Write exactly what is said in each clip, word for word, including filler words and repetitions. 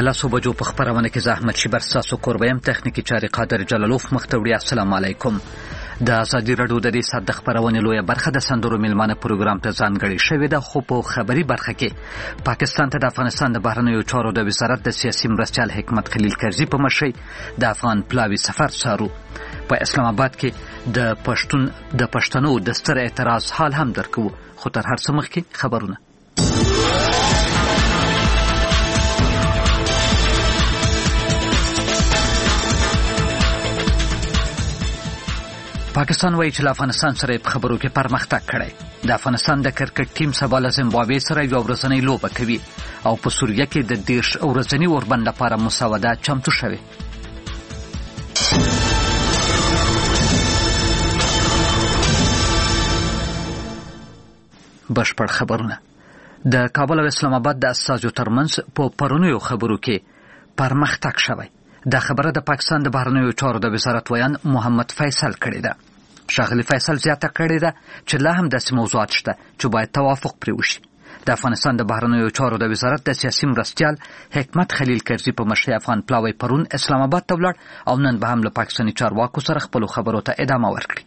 لاسو بجو په خبرونه کې زحمت شي برساسو کوربیم تخنیکی چاري قادر جلالوف مختوړي. السلام علیکم. د ازادي رادیو د دې صد خبرونه لویه برخه د سندرو میلمانه پروګرام ته ځانګړي شوې ده، خو په خبري برخه کې پاکستان ته د افغانستان د بهرنیو چارو د وزارت د سیاسي مرستیال حکمت خلیل کرزي په مشرۍ د افغان پلاوي سفر سارو. په اسلام آباد کې د پښتون د پښتنو د ستر اعتراض حال هم درکو، خو تر هر څه مخکې خبرونه. پاکستان وایي چې له افغانستان سره په خبرو کې پرمختګ کړی. د افغانستان د کرکټ ټیم سبا له زیمبابوې سره یو ورځنۍ لوبه کوي او په سوریه کې د دیرش ورځني اوربند لپاره مسوده چمتو شوې. بشپړ خبرونه. د کابل او اسلام آباد د استازو ترمنځ په پرونیو خبرو کې پرمختګ شوی. دا خبره د پاکستان د بهرنیو چارو د وزارت ویان محمد فیصل کړی ده. ښاغلی فیصل زیاته کړې ده چې لا هم داسې موضوعات شته چې باید توافق پرې وشي. د افغانستان د بهرنیو چارو د وزارت د سیاسي مرستیال حکمت خلیل کرزي په مشرۍ افغان پلاوی پرون اسلام آباد ته ولاړ او نن به هم له پاکستاني چارواکو سره خپلو خبرو ته ادامه ورکړي.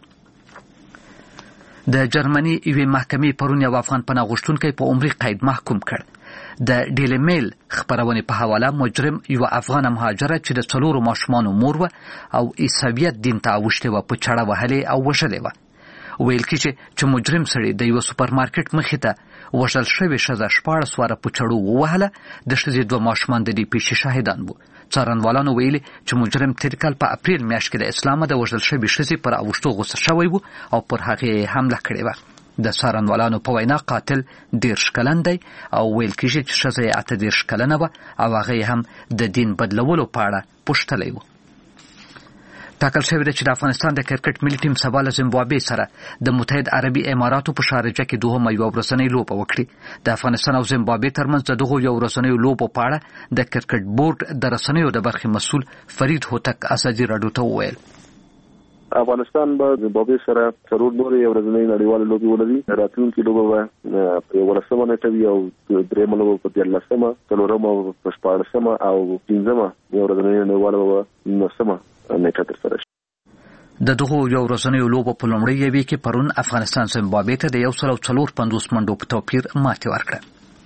د جرمني یوې محکمې پرون یو افغان پناه غوښتونکی په عمري قید محکوم کړ. د ډیلی میل خبرونې په حواله مجرم یو افغان مهاجره چې د څلورو ماشومانو مور وه او عیسویت دین ته اوښتې وه په چړه وهلې او وژلې وه. ویل کېږي چې مجرم سړي د یوه سوپر مارکیټ مخې ته وژل شوې ښځه شپاړس واره په چړو ووهله. د ښځې دوه ماشومان د دې پیښې شاهدان وو. څارنوالانو ویلي چې مجرم تېر کال په اپریل میاشت کې د اسلامه د وژل شوې ښځې پر اوښتو غوسه شوی و او پر هغې حمله کړې وه. د څارنوالانو په وینا قاتل دېرش کلن دی او ویل کېږي چې ښځه یې اته دېرش کلنه وه او هغه یې هم د دین بدلولو په اړه پوښتلی و. ټاکل شوې ده چې د افغانستان د کرکټ ملي ټیم سبا له زیمبابوې سره د متحد عربي اماراتو په شارجه کې دوهمه یوه ورځنۍ لوبه وکړي. د افغانستان او زیمبابوې ترمنځ د دغو یو ورځنیو لوبو په اړه د کرکټ بورډ د رسنیو د برخې مسؤل فرید هوتک ازادي راډیو ته وویل. افغانستان به زیمبابوې سره څلور نورې ورځنۍ نړیوالې لوبې ولري. راتلونکې لوبه به په یولسمه نیټه وي او درېیمه لوبه په دیارلسمه، څلورمه په شپاړسمه او پنځمه یو ورځنۍ نړیواله به نولسمه نیټه ترسره شي. د دغو یو ورځنیو لوبو په لومړۍ یوې کې پرون افغانستان زیمبابوې ته د یو سل او څلور پنځوس منډو په توپیر ماتې ورکړه.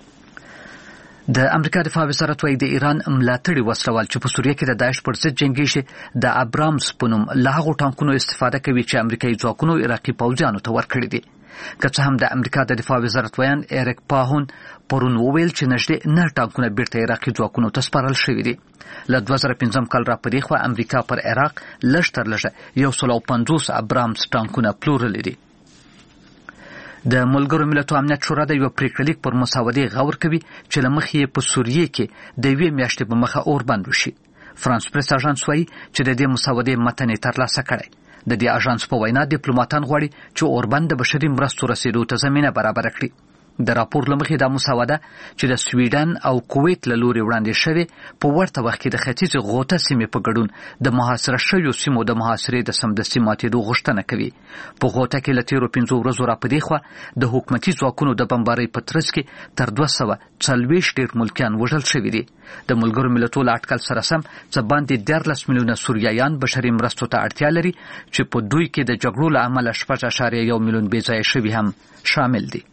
د امریکا دفاع وزارت وايي د ایران ملاتړي وسلوال چې په سوریه کې د داعش پر ضد جنګیږي د ابرامز په نوم له هغو ټانکونو استفاده کوي چې امریکایي ځواکونو عراقي پوځیانو ته ورکړي دي. که څه هم د امریکا د دفاع وزارت ویان ایرک پاهون پرون وویل چې نږدې نه ټانکونه بیرته عراقي ځواکونو ته سپارل شوي دي. له دوه زره پنځم کال را پدې خوا امریکا پر عراق لږ تر لږه یو سل او پنځوس ابرامز ټانکونه پلورلي دي. د ملګرو ملتونو امنیت شورا د یو پریکړلیک پر مسودې غور کوي چې له مخې یې په سوریه کې د یوې میاشتې په مخه اوربند وشي. فرانس پریس اژانس وایي چې د دې مسودې متن یې ترلاسه کړی. د دې اژانس په وینا ډیپلوماټان غواړي چې اوربند د بشري مرستو رسیدو ته زمینه برابره کړي. د راپور له مخې دا مسوده چې د سویډن او کویت له لوري وړاندې شوې په ورته وخت کې د ختیځې غوطه سیمې په ګډون د محاصره شویو سیمو د محاصرې د سمدستي ماتېدو غوښتنه کوي. په غوطه کې له تېرو پنځو ورځو را پدې خوا د حکومتي ځواکونو د بمبارۍ په ترڅ کې تر دوه سوه څلوېښت ډېر ملکیان وژل شوي دي. د ملګرو ملتونو له اټکل سره سم څه باندې دیارلس میلیونه سوریایان بشري مرستو ته اړتیا لري چې په دوی کې د جګړو له امله شپږ اعشاریه یو میلیون بېځایه شوي هم شامل دي.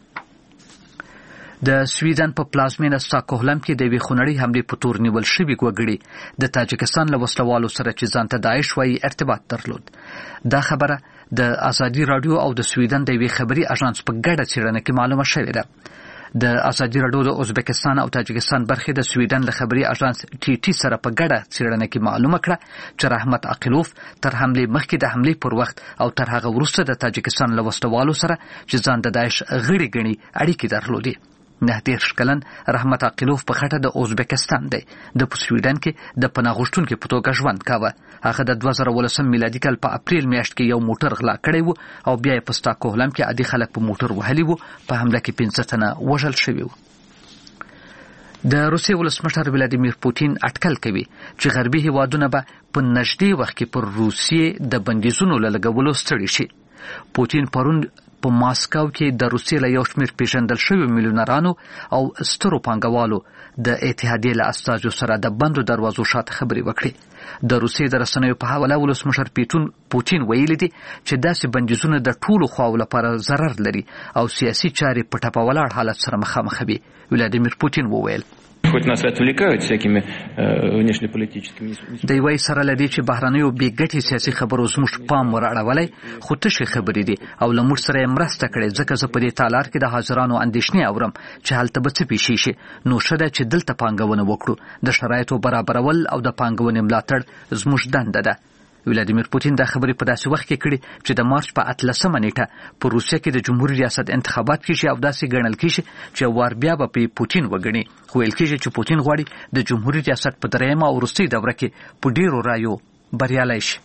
د سویډن په پلازمینه ستاکهولم کې د یوې خونړۍ حملې په تور نیول شوي وګړي د تاجکستان له وسلوالو سره چې ځان ته داعش وایي ارتباط درلود. دا خبره د ازادي راډیو او د سویډن د یوې خبري اژانس په ګډه څېړنه کې معلومه شوې ده. د ازادي راډیو د ازبکستان او تاجکستان برخې د سویډن له خبري اژانس ټي ټي سره په ګډه څېړنه کې معلومه کړه چې رحمت عقیلوف تر حملې مخکې د حملې پر وخت او تر هغه وروسته د تاجکستان له وسلوالو سره چې ځان د داعش غړي ګڼي اړیکې درلودې. نه دېرش کلن رحمت عقیلوف په خټه د ازبکستان دی. د په سویډن کې د پناه غوښتونکي په توګه ژوند کاوه. هغه د دوه زره ولسم میلادي کال په اپریل میاشت کې یو موټر غلا کړی و او بیا یې په ستاکهولم کې عادي خلک په موټر وهلي وو. په حمله کې پنځه تنه وژل شوي وو. د روسیې ولسمشر ولادیمیر پوتین اټکل کوي چې غربي هیوادونه به په نږدې وخت کې پر روسیې د بندیزونو له لګولو ستړي شي. پوتین پرون په ماسکو کې د روسیې له یو شمېر پیژندل شویو میلیونرانو او سترو پانګوالو د اتحادیې له استازو سره د بندو دروازو شاته خبرې وکړې. د روسیې د رسنیو په حواله ولسمشر پوتین ویلي دي چې داسې بندیزونه د ټولو خواو لپاره ضرر لري او سیاسي چارې په ټپه ولاړ حالت سره مخامخ وي. ولادیمیر پوتین وویل хоть нас отвлекают всякими внешнеполитическими. د یوې سره لدی چې بهرنیو بیګټي سیاسي خبرو زموږ پام وراړولای خو تشي خبرې دي او لمر سره مرسته کړي ځکه زه په دې تالار کې د حاضرانو اندېښنې اورم چې حالت به څه پیښ شي. نو شته چې دلته پانګونه وکړو. د شرایطو برابرول او د پانګونې ملاتړ زموږ دنده ده. ولادیمیر پوتین دا خبرې په داسې وخت کې کړي چې د مارچ په اتلسمه نیټه په روسیه کې د جمهوریت ریاست انتخابات کېږي او داسې ګڼل کېږي چې وار بیا به په پوتین وګڼي. خو ویل کېږي چې پوتین غواړي د جمهوریت ریاست په درېیمه او وروستۍ دوره کې په ډېرو رایو بریالی شي.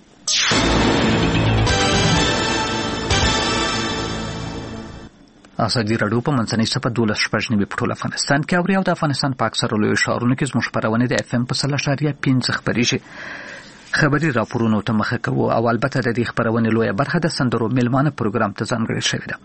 ازادي راډیو په منځنۍ صفحه دولس شپږ نوي په ټول افغانستان کې اوري او د افغانستان په اکثرو لویو ښارونو کې زموږ خپرونې د اف ام په سل اشاریه پنځه خپرېږي. خبري راپورونو ته مخه کوو او البته د دې خبرونې لویه برخه د سندرو میلمانه پروګرام ته ځانګړې شوې ده.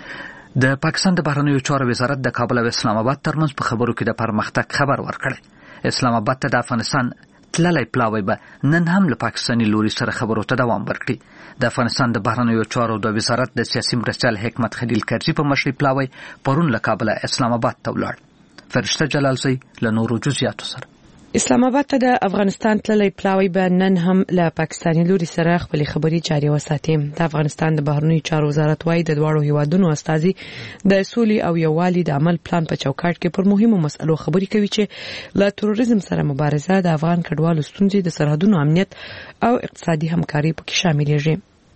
د پاکستان د بهرنیو چارو وزارت د کابل او اسلام آباد ترمنځ په خبرو کې د پرمختګ خبر ورکړی. اسلام آباد ته د افغانستان تللی پلاوی به نن هم له پاکستاني لوري سره خبرو ته دوام ورکړي. د افغانستان د بهرنیو چارو د وزارت د سیاسي مرستیال حکمت خلیل کرزي په مشرۍ پلاوی پرون له کابل اسلام آباد ته ولاړ. فرشته جلالزی له نورو جزئیاتو سره. اسلام آباد ته د افغانستان تللی پلاوی به نن هم له پاکستاني لوري سره خپل خبري جاري وساتي. د افغانستان د بهرنیو چارو وزارت وايي د دواړو هیوادونو استازي د سولې او یووالي د عمل پلان په چوکاټ کې پر مهمو مسلو خبري کوي چې له تروریزم سره مبارزه، د افغان کډوالو ستونزې، د سرحدونو امنیت او اقتصادي همکاري پکې شاملېږي.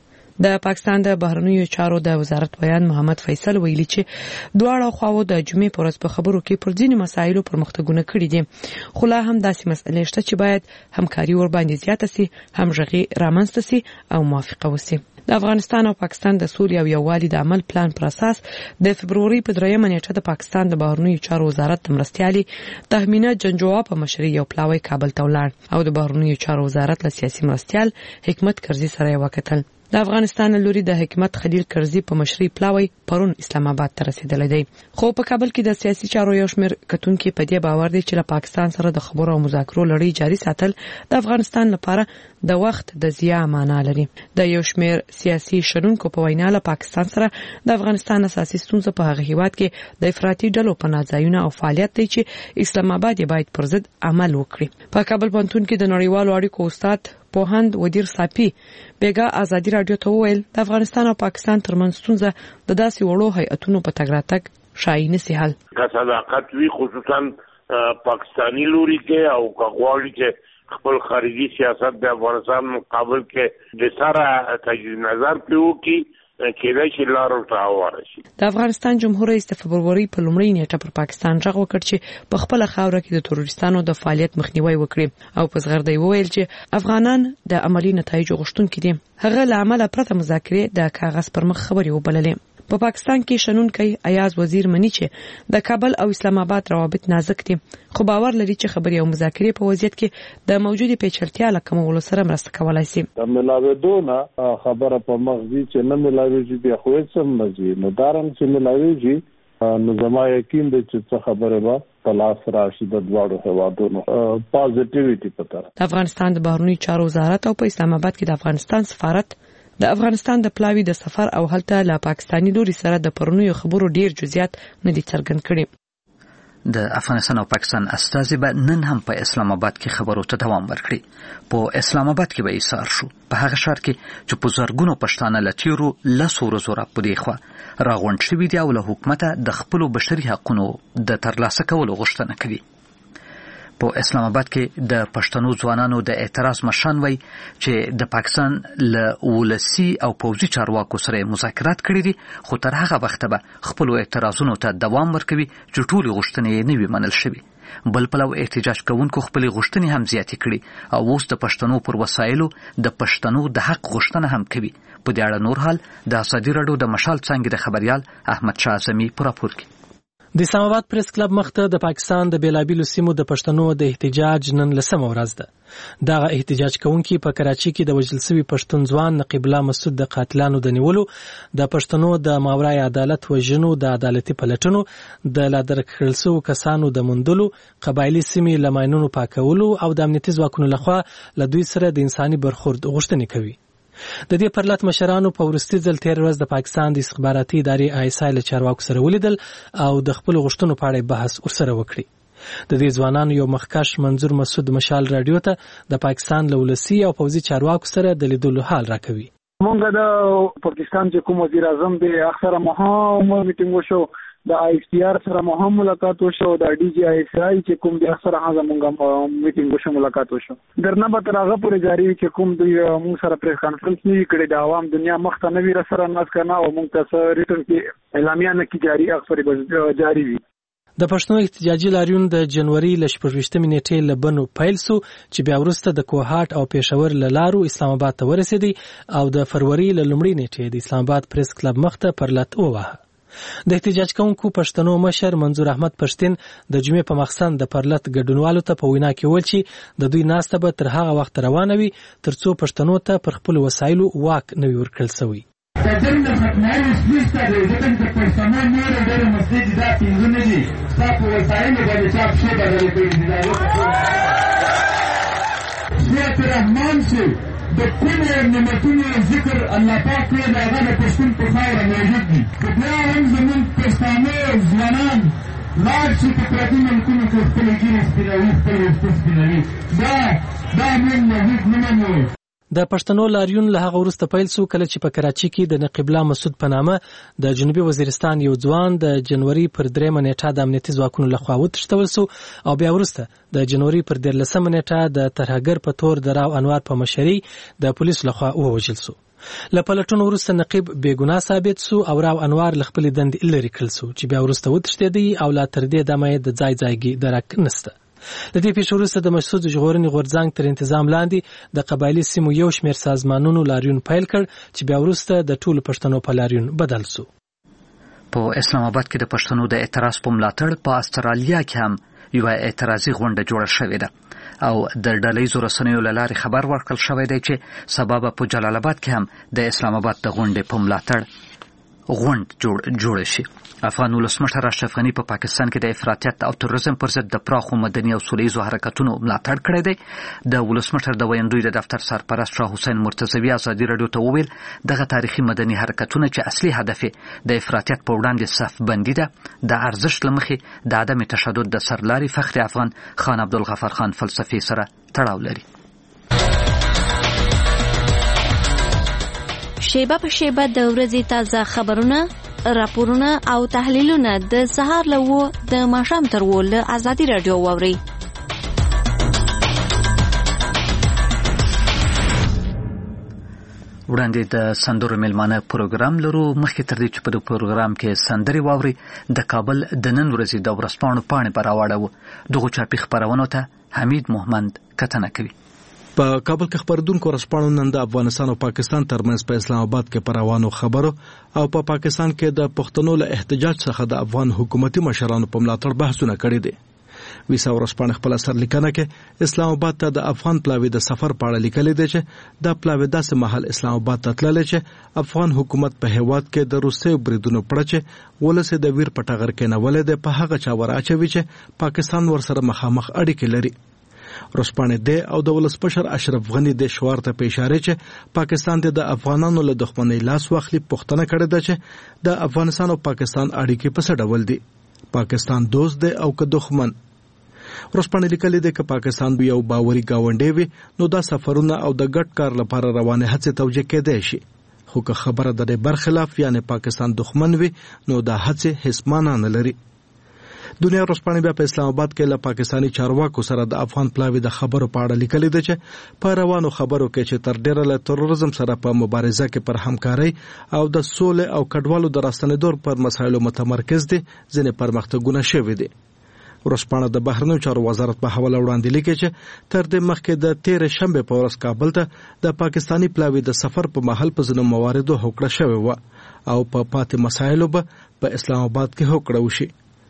د پاکستان د بهرنیو چارو د وزارت بیان محمد فیصل ویلي چې دواړه خواو د جمعې پر ورځ په خبرو کې پر ځینې مسایلو پرمختګونه کړي دي، خو لا هم داسې مسئلې شته چې باید همکاري ورباندې زیاته سي، همغږي رامنځته سي او موافقه وسي. د افغانستان او پاکستان د سولې او یووالي د عمل پلان پر اساس د فبروري په دریمه نیټه د پاکستان د بهرنیو چارو وزارت د مرستیالي تهمینه جنجووا په مشرۍ یو پلاوی کابل ته ولاړ او د بهرنیو چارو وزارت له سیاسي مرستیال حکمت کرزي سره وکتل. د افغانستان لوري د حکمت خلیل کرزي په مشرۍ پلاوی پرون اسلام آباد ته رسیدلی دی. خو په کابل کې د سیاسي چارو یو شمېر کتونکي په دې باور دي چې له پاکستان سره د خبرو او مذاکرو لړۍ جاري ساتل د افغانستان لپاره د وخت د ضیاع معنا لري. د یو شمېر سیاسي شنونکو په وینا له پاکستان سره د افغانستان اساسي ستونزه په هغه هیواد کې د افراطي ډلو پناه ځایونه او فعالیت دی چې اسلام آباد یې باید پر ضد عمل وکړي. په کابل پوهنتون کې د نړیوالو اړیکو استاد پوهاند ودیر صافي بیګا ازادي رادیو ته وویل د افغانستان او پاکستان ترمنځ ستونزه د داسې وړو هیئتونو په تګ راتګ شایي نشي حل. که صداقت وي خصوصا پاکستانی لوري کې او غواړي چې خپل خارجي سیاست د افغانستان مقابل کې د سره تجدید نظر پیو کی کېدای شي لار ورته شي. د افغانستان جمهور رئیس د فبروري په لومړۍ نیټه پر پاکستان غږ وکړ چې په خپل خاوره کې د تروریستانو د فعالیت مخنیوي وکړي او په زغردۍ وویل چې افغانان د عملی نتایجو غوښتونکي دي. هغه له عمله پرته مذاکرې د کاغذ پر مخ خبرې وبللې. په پاکستان کې شنونکي ایاز وزیر مني چې د کابل او اسلام آباد روابط نازک دي، خو باور لري چې خبرې او مذاکرې په وضعیت کې د موجودې پیچلتیا له کمولو سره مرسته کولای شي. د ملاوېدو نه خبره په مغزي چې نه ملاوېږي بیا خو هیڅ هم نه ځي، نو دارن چې ملاوېږي نو زما یقین دی چې څه خبره به په لاس راشي د دواړو هیوادونو پازیټیویټي په طرف. د افغانستان د بهرنیو چارو وزارت او په اسلام آباد کې د افغانستان سفارت د افغانستان د پلاوی د سفر او هلته له پاکستاني لوري سره د پرونیو خبرو ډیر جزئیات نه دي څرګند کړي. د افغانستان او پاکستان استازي به نن هم په اسلام آباد کې خبرو ته دوام ورکړي. په اسلام آباد کې به ایثار شو په هغه ښار کې چې په زرګونو پښتانه له تیرو لسو ورځو راپدې خوا راغونډ شوي دي او له حکومته د خپلو بشري حقونو د ترلاسه کولو غوښتنه کوي. په اسلام آباد کې د پښتنو ځوانانو د اعتراض مشان وای چې د پاکستان له ولسی او پوځي چارواکو سره مذاکرات کړي دي، خو تر هغه وخت به خپل اعتراضونو ته دوام ورکوي چې ټول غوښتنې نه وي منل شوي. بل پلو احتجاج کوونکو خپل غوښتنې هم زیاتې کړي او اوس د پښتنو پر وسایلو د پښتنو د حق غوښتنه هم کوي. په دې اړه نور حال د ازادي راډیو د مشال څنګه د خبريال احمد شاه اعظمي پر راپور کې. د اسلام آباد پریس کلب مخته د پاکستان د بیلابیلو سیمو د پښتنو د احتجاج نن لسمه ورځ ده. دغه احتجاج کوونکي په کراچي کې د وژل شوي پښتون ځوان نقیب الله مسعود د قاتلانو د نیولو، د پښتنو د ماورای عدالت وژنو، د عدالتي پلټنو، د لا درکړل شوو کسانو د موندلو، قبایلي سیمې له ماینونو پاکولو او د امنیتي ځواکونو لخوا له دوی سره د انساني برخورد غوښتنې کوي. د دې پرلط مشرانو په وروستي ځل تیر ورځ د پاکستان د استخباراتي ادارې آی اس آی له چارواکو سره ولیدل او د خپل غوښتنو په اړه بحث ورسره وکړي. د دې ځوانانو یو مخکښ منظور مسعود مشال رادیو ته د پاکستان له ولسي او پوځي چارواکو سره د لیدلو حال راکوي. مونږ د پاکستان چې کوم وزیر اعظم دی اکثر مهم میټینګ وشو، د آی اس ٹی آر سره مهم ملاقات وشو، د ډي جی آی اس آی چې کوم د اکثر هغه مونږه میټینګ وشو ملاقات وشو. درنه به تر هغه پورې جاری چې کوم د مونږ سره پریس کانفرنس نه کړي د عوام دنیا مخ ته نه وی سره ناس کنه او مونږ ته ریټن کې اعلامیه نه کی جاری اکثر به جاری وي. د پښتنو احتجاجي لاریون د جنوري ل شپږویشتمې نیټې له بنو پیل سو چې بیا وروسته د کوهاټ او پېښور له لارو اسلام آباد ته ورسېدی او د فروری له لومړۍ نیټې د اسلام آباد پریس کلب مخته پرلط ووهه. د احتجاج کوونکو پښتنو مشر منظور احمد پښتين د جمعې په مخسن د پرلط ګډونوالو ته په وینا کې ویل چې د دوی ناسته به تر هغه وخت روانه وي ترڅو پښتنو ته پر خپل وسایلو واک نه وي ورکړل شوی. تجربه د ختمولو سپیسته د ځکه چې پښتنو نور ډېر مسجد دا پینځه نه دي تاسو وسایل باندې چاپ شي بدل کړي دي. سورۃ الرحمن سے د کومو نعمتونو ذکر الله پاک کړی دا هغه د پښتون په خاوره موجود دي. بیا هم زموږ پښتانه ځوانان لاړ شي په پردي ملکونو کې خپلې ږیرې سپینوي، خپل ویښته سپینوي. دا دا موږ موجود نه منو. د پښتنو لاریون له هغه وروسته پیل سو کله چې په کراچي کې د نقیب الله مسعود په نامه د جنوبي وزیرستان یو ځوان د جنوري پر درېمه نیټه د امنیتي ځواکونو لخوا وتښتول سو او بیا وروسته د جنوري پر دیارلسمه نیټه د ترهګر په تور د راو انوار په مشرۍ د پولیسو لخوا ووژل سو. له پلټونو وروسته نقیب بېګناه ثابت سو او راو انوار له خپلې دندې لرې کړل سو چې بیا وروسته وتښتېدی او لا تر دې دمه د ځای ځایګي درک نسته. د دې پیښو وروسته د مسعود ژغورنې غورځنګ تر انتظام لاندې د قبایلي سیمو یو شمېر سازمانونو لاریون پیل کړ چې بیا وروسته د ټولو پښتنو په لاریون بدل سو. په اسلام آباد کې د پښتنو د اعتراض په ملاتړ په استرالیا کې هم یو اعتراضي غونډه جوړه شوې ده او د ډلهییزو رسنیو له لارې خبر ورکړل شوی دی چې سبا به په جلال آباد کې هم د اسلام آباد د غونډې په ملاتړ غونډ جوړ جوړ شي. افغان ولسمشر اشرف غني په پاکستان کې د افراطیت او تروریزم پر ضد د پراخو مدني او سولهییزو حرکتونو ملاتړ کړی دی. د ولسمشر د ویاندوی د دفتر سرپرست شاه حسین مرتضوي ازادي راډیو ته وویل دغه تاریخي مدني حرکتونه چې اصلي هدف د افراطیت په وړاندې صف بندي ده د ارزښت له مخې د عدم تشدد د سرلاري فخر افغان خان عبدالغفار خان فلسفي سره تړاو لري. شیبه په شیبه د ورځې تازه خبرونه، راپورونه او تحلیلونه د سهار له وو د ماښام تر وو له ازادي راډیو واوري. وړاندې د سندرو میلمانه پروګرام لرو. مخکې تر دې چې په پروګرام کې سندري واوري د کابل د نن ورځې د ورځپاڼو پاڼې به راواړو. دغو چاپي خپرونو ته حمید محمد کتنه کوي. په کابل کې خبردونکو ورځپاڼو نن د افغانستان او پاکستان ترمنځ په اسلام آباد کې پر روانو خبرو او په پا پاکستان کې د پښتنو له احتجاج څخه د افغان حکومتي مشرانو په ملاتړ بحثونه کړي دي. ویسا ورځپاڼه خپل اثر لیکنه کې اسلام آباد ته د افغان پلاوی د سفر په اړه لیکلي دي چې د پلاوی داسې محل اسلام آباد ته تللی چې افغان حکومت په هیواد کې د روسي بریدونو پړه چې ولسه د ویر پټغر کې نه ولې د په هغه چا ور اچوي چې پاکستان ورسره مخامخ اړیکې لري. ورځپاڼه دی او د ولسمشر اشرف غني د شوار ته په اشاره چې پاکستان ته د افغانانو له دښمنۍ لاس واخلي پوښتنه کړې ده چې د افغانستان او پاکستان اړیکې په څه ډول دي، پاکستان دوست دی او که دښمن. ورځپاڼه لیکلي ده چې پاکستان یو باوري گاونډی وي نو دا سفرونه او د ګډ کار لپاره روانه هڅې توجیه کېدای شي، خو که خبره د برخلاف یعنی پاکستان دښمن وي نو دا هڅې هیڅ معنا نه لري. دنیا ورځپاڼه بیا په اسلام آباد کې له پاکستانی چارواکو سره د افغان پلاوی د خبرو په اړه لیکلي ده چې په روانو خبرو کې چې تر ډیره له تروریزم سره په مبارزه کې پر همکاري او د سولې او کډوالو د راستنېدو پر مسایلو متمرکز دي ځینې پرمختګونه شوي دي. ورځپاڼه د بهرنیو چارو وزارت په حواله وړاندې لیکي چې تر دې مخکې د تیر شنبه په ورځ کابل ته د پاکستانی پلاوی د سفر په محل په ځینو مواردو هوکړه شوې و او په پاتې مسایلو به په اسلام آباد کې هوکړه وشي.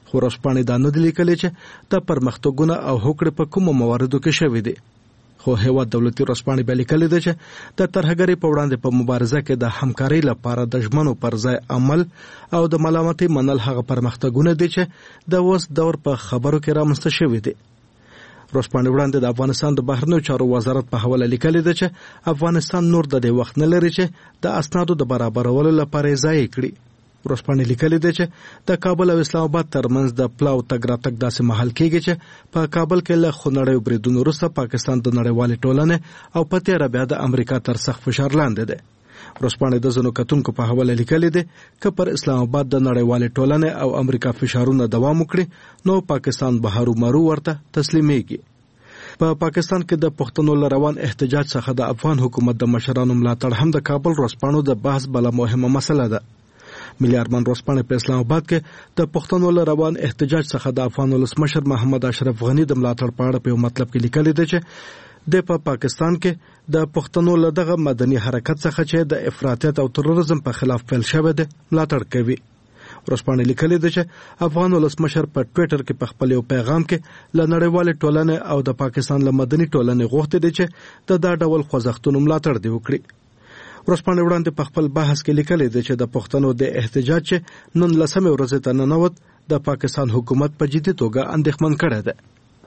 خو ورځپاڼې دا نه دي لیکلي چې د پرمختګونه او هوکړې په کومو مواردو کې شوي دي. خو هیواد دولتي ورځپاڼې بیا لیکلي ده چې د ترهګرۍ په وړاندې په مبارزه کې د همکارۍ لپاره د ژمنو پر ځای عمل او د ملامتۍ منل هغه پرمختګونه دي چې د اوس دور په خبرو کې رامنځته شوي دي. ورځپاڼې وړاندې د افغانستان د بهرنیو چارو وزارت په حواله لیکلي ده چې افغانستان نور د دې وخت نه لري چې د اسنادو د برابرولو لپاره یې ضایع کړي. ورځپاڼې لیکلي ده چې د کابل او اسلام آباد ترمنځ د پلاو تګ راتګ داسې مهال کېږي چې په کابل کې له خونړیو بریدونو وروسته پاکستان د نړیوالې ټولنې او په تېره بیا د امریکا تر سخت فشار لاندې دی. ورځپاڼې د ځینو کتونکو په حواله لیکلي دي که پر اسلام آباد د نړیوالې ټولنې او امریکا فشارونه دوام وکړي نو پاکستان به هرومرو ورته تسلیمیږي. په پا پاکستان کې د پښتنو لروان احتجاج څخه د افغان حکومت د مشرانو ملاتړ هم د کابل ورځپاڼو د بحث بله مهمه مسله ده. ملي ارمان ورځپاڼه په اسلام آباد کې د پښتنو لروان احتجاج څخه د افغان ولسمشر محمد اشرف غنی د ملاتړ په اړه په یو مطلب کې لیکلي ده چې د په پاکستان کې د پښتنو له دغه مدني حرکت څخه چې د افراطیت او تروریزم په خلاف پیل شوی دی ملاتړ کوي. ورځپاڼه لیکلي ده چې افغان ولسمشر په ټویټر کې په خپل یو پیغام کې له نړیوالې ټولنې او د پاکستان له مدني ټولنې غوښتي دي چې د دا ډول خوځښتونو ملاتړ دی وکړي. ورځپاڼې وړاندې په خپل بحث کې لیکلي ده چې د پښتنو د احتجاج چې نن لسمې ورځې ته ننوت د پاکستان حکومت په جدي توګه اندېښمن کړی ده.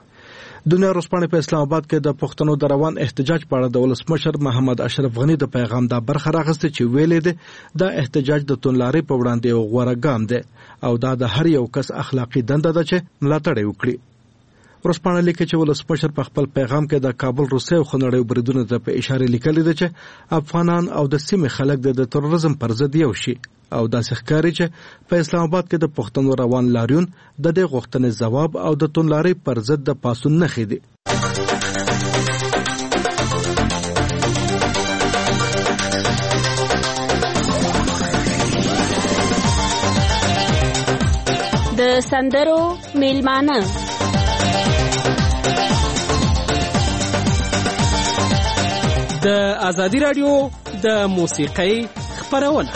دنیا ورځپاڼې په اسلام آباد کې د پښتنو د روان احتجاج په اړه د ولسمشر محمد اشرف غنی د پیغام دا برخه راغسته چې ویلې ده دا احتجاج د توندلارۍ په وړاندې یو غوره ګام دی او دا د هر یو کس اخلاقي دنده ده چې ملاتړ یې وکړي. ورځپاڼه لیکي چې ولسمشر په خپل پیغام کې د کابل روسي او خونړیو بریدونو ته په اشاره لیکلي ده چې افغانان او د سیمې خلک د تروریزم پر ضد یو شي او داسې ښکاري چې په اسلام آباد کې د پښتنو روان لاریون د دې غوښتنې ځواب او د توندلارۍ پر ضد د پاڅون نښې دي. د سندرو میلمانه د ازادي رادیو د موسیقۍ خپرونه.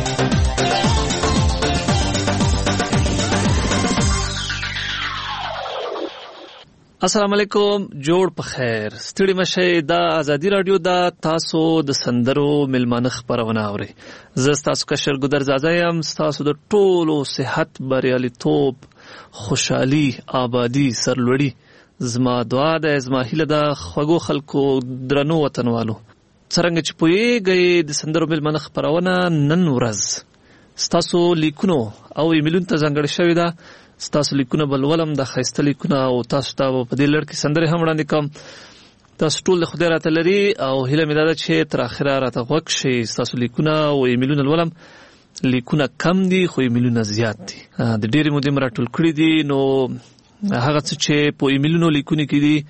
السلام علیکم، جوړ په خیر، ستړي مشه. د ازادي رادیو د تاسو د سندرو میلمانه خپرونه اوري. زه تاسو کشر ګدر زازا یم. تاسو د ټولو صحت، بریالیتوب، خوشحالي، آبادی، سرلوړي زما دعا ده. زما هیله ده خوږو خلکو، درنو وطنوالو، څرنګه چې پوهیږئ د سندرو میلمانه خپرونه نن ورځ ستاسو لیکونو او ایمیلونو ته ځانګړې شوې ده. ستاسو لیکونه بل ولم د ښایسته لیکونه او تاسو ته په دې لړ کې سندرې هم وړاندې کوم. تاسو ټول د خدای راته لري او هیله مې دا ده چې تر اخره راته غوږ شئ. ستاسو لیکونه او ایمیلونه لولم. لیکونه کم دي خو ایمیلونه زیات دي. د ډېرې مودې مې راټول کړي دي، نو هغه څه چې په ایمیلونو لیکونه کې دي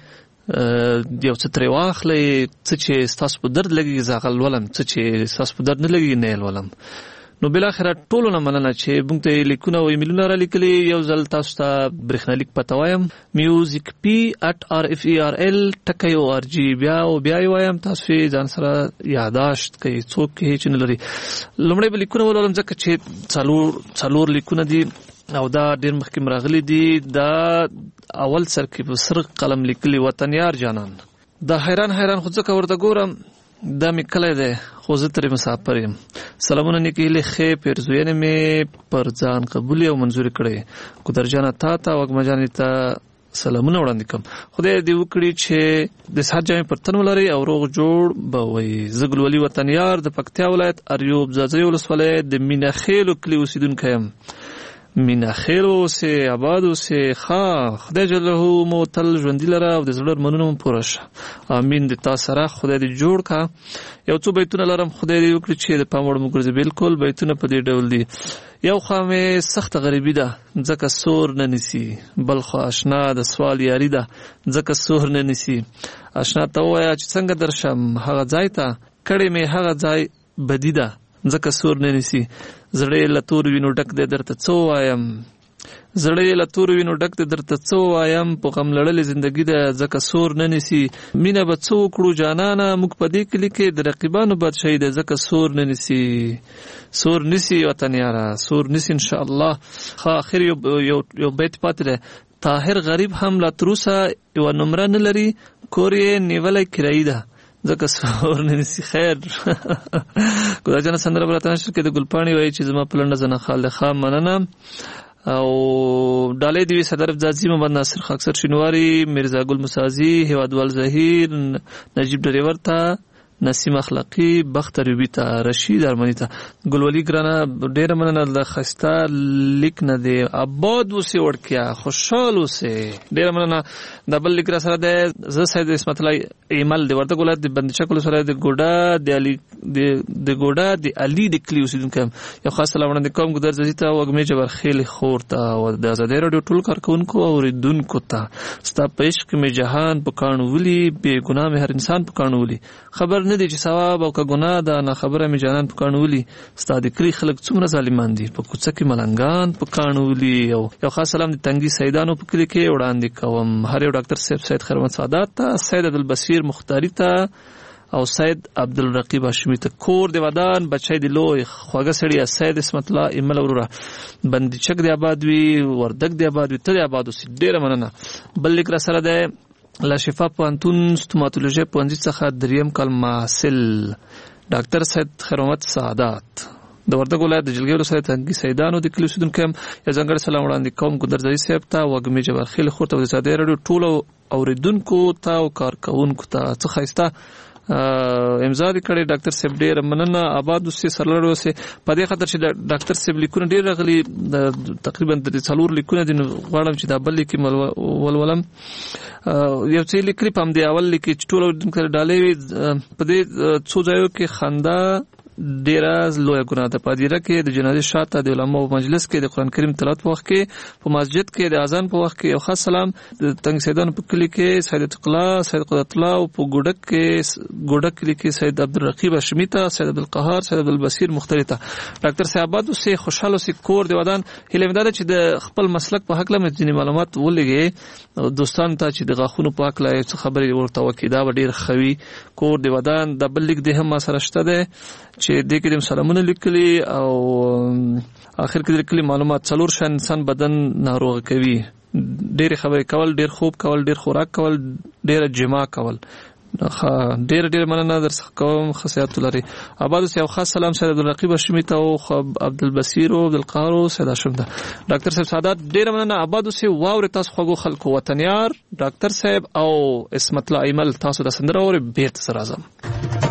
یو څه ترې واخلئ. څه چې ستاسو په درد لګي زه هغه لولم، څه چې ستاسو په درد نه لګي نه یې لولم. نو بالاخره ټولو نه مننه چې موږ ته لیکونه او ایمیلونه را لیکلي. یو ځل تاسو ته برېښنالیک پته وایم، میوزیک پی اټ آر اف ای آر ال ټکی او آر جی. بیا او بیا یې وایم، تاسو یې ځان سره یاداشت کوئ، څوک یې چې نه لري. لومړی به لیکونه ولولم ځکه چې څلور څلور لیکونه دي او دا ډېر مخکې راغلي دي. دا اول سر کې په سر قلم لیکلي وطنیار جانان. دا حیران حیران خو ځکه ورته ګورم دا مې کلی دی خو زه ترې مسافر یم. سلامونه نیکې هیلې ښې پیرزوینې مې پر ځان قبولې او منظورې کړې. ګودر جانه تا ته وږمه جانې ته سلامونه وړاندې کوم. خدای دې وکړي چې د صحت جامې پر تن ولرئ او روغ جوړ به وئ. زه ګلولي وطنیار د پکتیا ولایت اریوب ځاځی ولسوالۍ د مینا خیلو کلي اوسېدونکی یم. مینا خیل اوسې، آباد اوسې. ښه، خدای جلاله مو تل ژوندي لره او د زړه ارمانونه مو پوره شه. امین. د تا سره خدای دې جوړ کا. یو څو بیتونه لرم، خدای دې وکړي چې د پام وړ مو ګرځي. بالکل بیتونه په دې ډول دي. یو خوا مې سخته غریبي ده ځکه سور نه نیسي، بل خوا اشنا د سوال یاري ده ځکه سور نه نیسي. اشنا ته ووایه چې څنګه درشم هغه ځای ته، کړې مې هغه ځای بدي ده ځکه سور نه نیسي. زړه له تور وینو ډک دی، درته څه ووایم. زړه له تور وینو ډک د درته څو وایم په غم لړلې زندګي د ځکه سور نه نیسي مینه به څو کړو جانانه موږ په دې کلي کې د رقیبانو بادشاهي د ځکه سور نه نیسي سور نیسي وطن یاره سور نیسي ان شاء الله. خو اخر یو یو یو بیت پاتې ده طاهر غریب هم لا تروسه یو نمره نه لري کور یې نیولای کرایي ده ځکه سور نه نیسي. خیر ګل جان سندره براتنه شر کې د ګلپاڼي وایي چې زما پلنډه زنه خالد خان مننه او ډالې دی صدر ابزازي محمد ناصر خاکسر شینواری میرزا ګل مسازی هیوادوال ظهیر نجیب ډریور ته نسیم اخلاقی بختر یوبی ته رشید ارمنی ته ګلولی ګرانه ډیر مننه د خسته لیک نه دی آباد وسی ورکیا خوشحال وسی ډیر مننه د بل لیک را سره د ز سید اسمت الله ایمل دی ورته ګولات د بندچا کول سره د ګوډا د علی د ګوډا د علی د کلی اوسیدونکو یو خاص سلام د کوم ګدر زیته وګمه جبر خیل خورته او د آزادۍ رادیو ټول کارکونکو او ریدونکو ته ستا پېښ کې می جهان په کانو ولي بے ګناه مې هر انسان په کانو ولي خبر نه دي چې ثواب او که ګناه ده نه خبره می جانان په کانو ولي ستا د کلی خلک څومره ظالمان دي په کوڅه کې ملنګان په کانو ولي او یو خاص سلام د تنګي سیدانو په کلی کې وړاندې کوم هر یو ډاکټر صاحب سید خیرمن سعادت ته سید عبدالبصیر مختاری ته او سید عبدالرقیب هاشمی ته کور دی ودان بچی دی لوی خواږه سړی سید اسمت الله ایمل وروره بندي چک دی آباد وی وردک دی آباد وی ته دی آباد اوسې ډیره مننه. بل لیک را سره ده لا شفا پوهنتون ستوماتولوژي پوهنځي څخه دریم کال محصل ډاکټر سید خیرمت سعادت د وردګ ولایت د جلګیو سره تنګي سیدانو د کلی اوسیدونکو یو ځانګړی سلام وړاندې کوم ګدرځي صاحب ته وګمې جبر خیل خورته د آزادۍ رادیو ټول اوریدونکو ته او کارکونکو ته څه خایسته امضا دې کړې ډاکټر صاحب ډېر مننه آباد اوسې سرلوړ اوسې په دې خاطر چې ډاکټر صاحب لیکونه ډېر راغلي تقریبا د څلور لیکونه دي غواړم چې دا بل لیکي ولولم یو څه لیکلي په همدې اول لیکي چې ټول اوریدونکو ډالۍ په دې څو ځایو کې خندا ډیره لویه ګناه ده. په هدیره کې د جنازې شاته د علماو مجلس کې د قرآن کریم تلاوت په وخت کې په مسجد کې د اذان په وخت کې یو خاص سلام د تنګ سیدانو په کلي کې سید اطلاع سید قدرت الله او په ګوډک کې ګوډک کلي کې سید عبدالرقیب هاشمی ته سید عبدالقهار سید عبدالبصیر مختاری ته ډاکټر صاحب آباد اوسې خوشحاله اوسې کور دی ودان. هیله مې ده چې د خپل مسلک په حق له ځینې معلومات ولګي دوستان ته چې د غاښونو په حق له څه خبرې ورته وکړي دا به ډېر ښه وي. کور دی ودان د بل لیک دی هم ما سره شته دی چې دې کې د سلامونه لیکلي او آخر کې لیکلي معلومات څلور شان انسان بدن ناروغ کوي ډېر خبرې کول ډېر خوب کول ډېر خوراک کول ډېر جما کول ډېر ډېر مننه در څخه کوم خصيات لري. آباد اوس یو خاص سلام سید عبدالرقیب هاشمی ته او عبدالبصیر او عبدالقهار او سید هاشم ته ډاکټر صاحب سعادت ډېر مننه. آباد اوس واوري تاسو خوږو خلکو وطنیار ډاکټر صاحب او اسمت الله ایمل تاسو د سندره اوري بیرته سره راځم.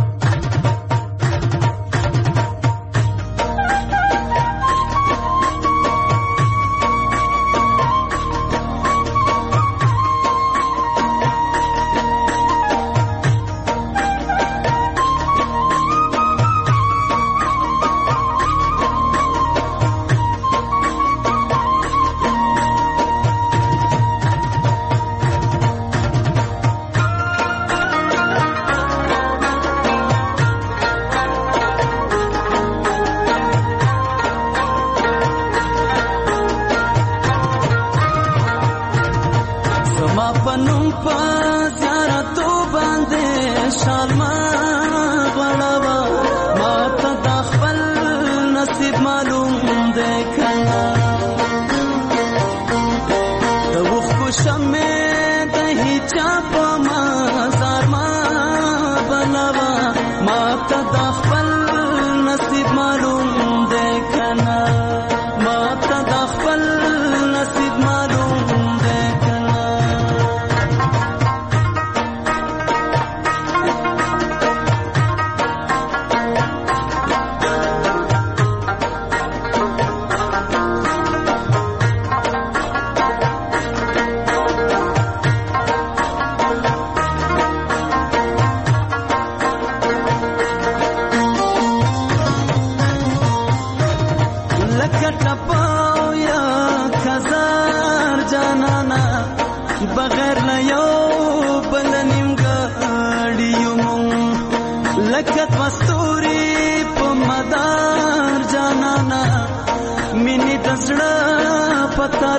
پتا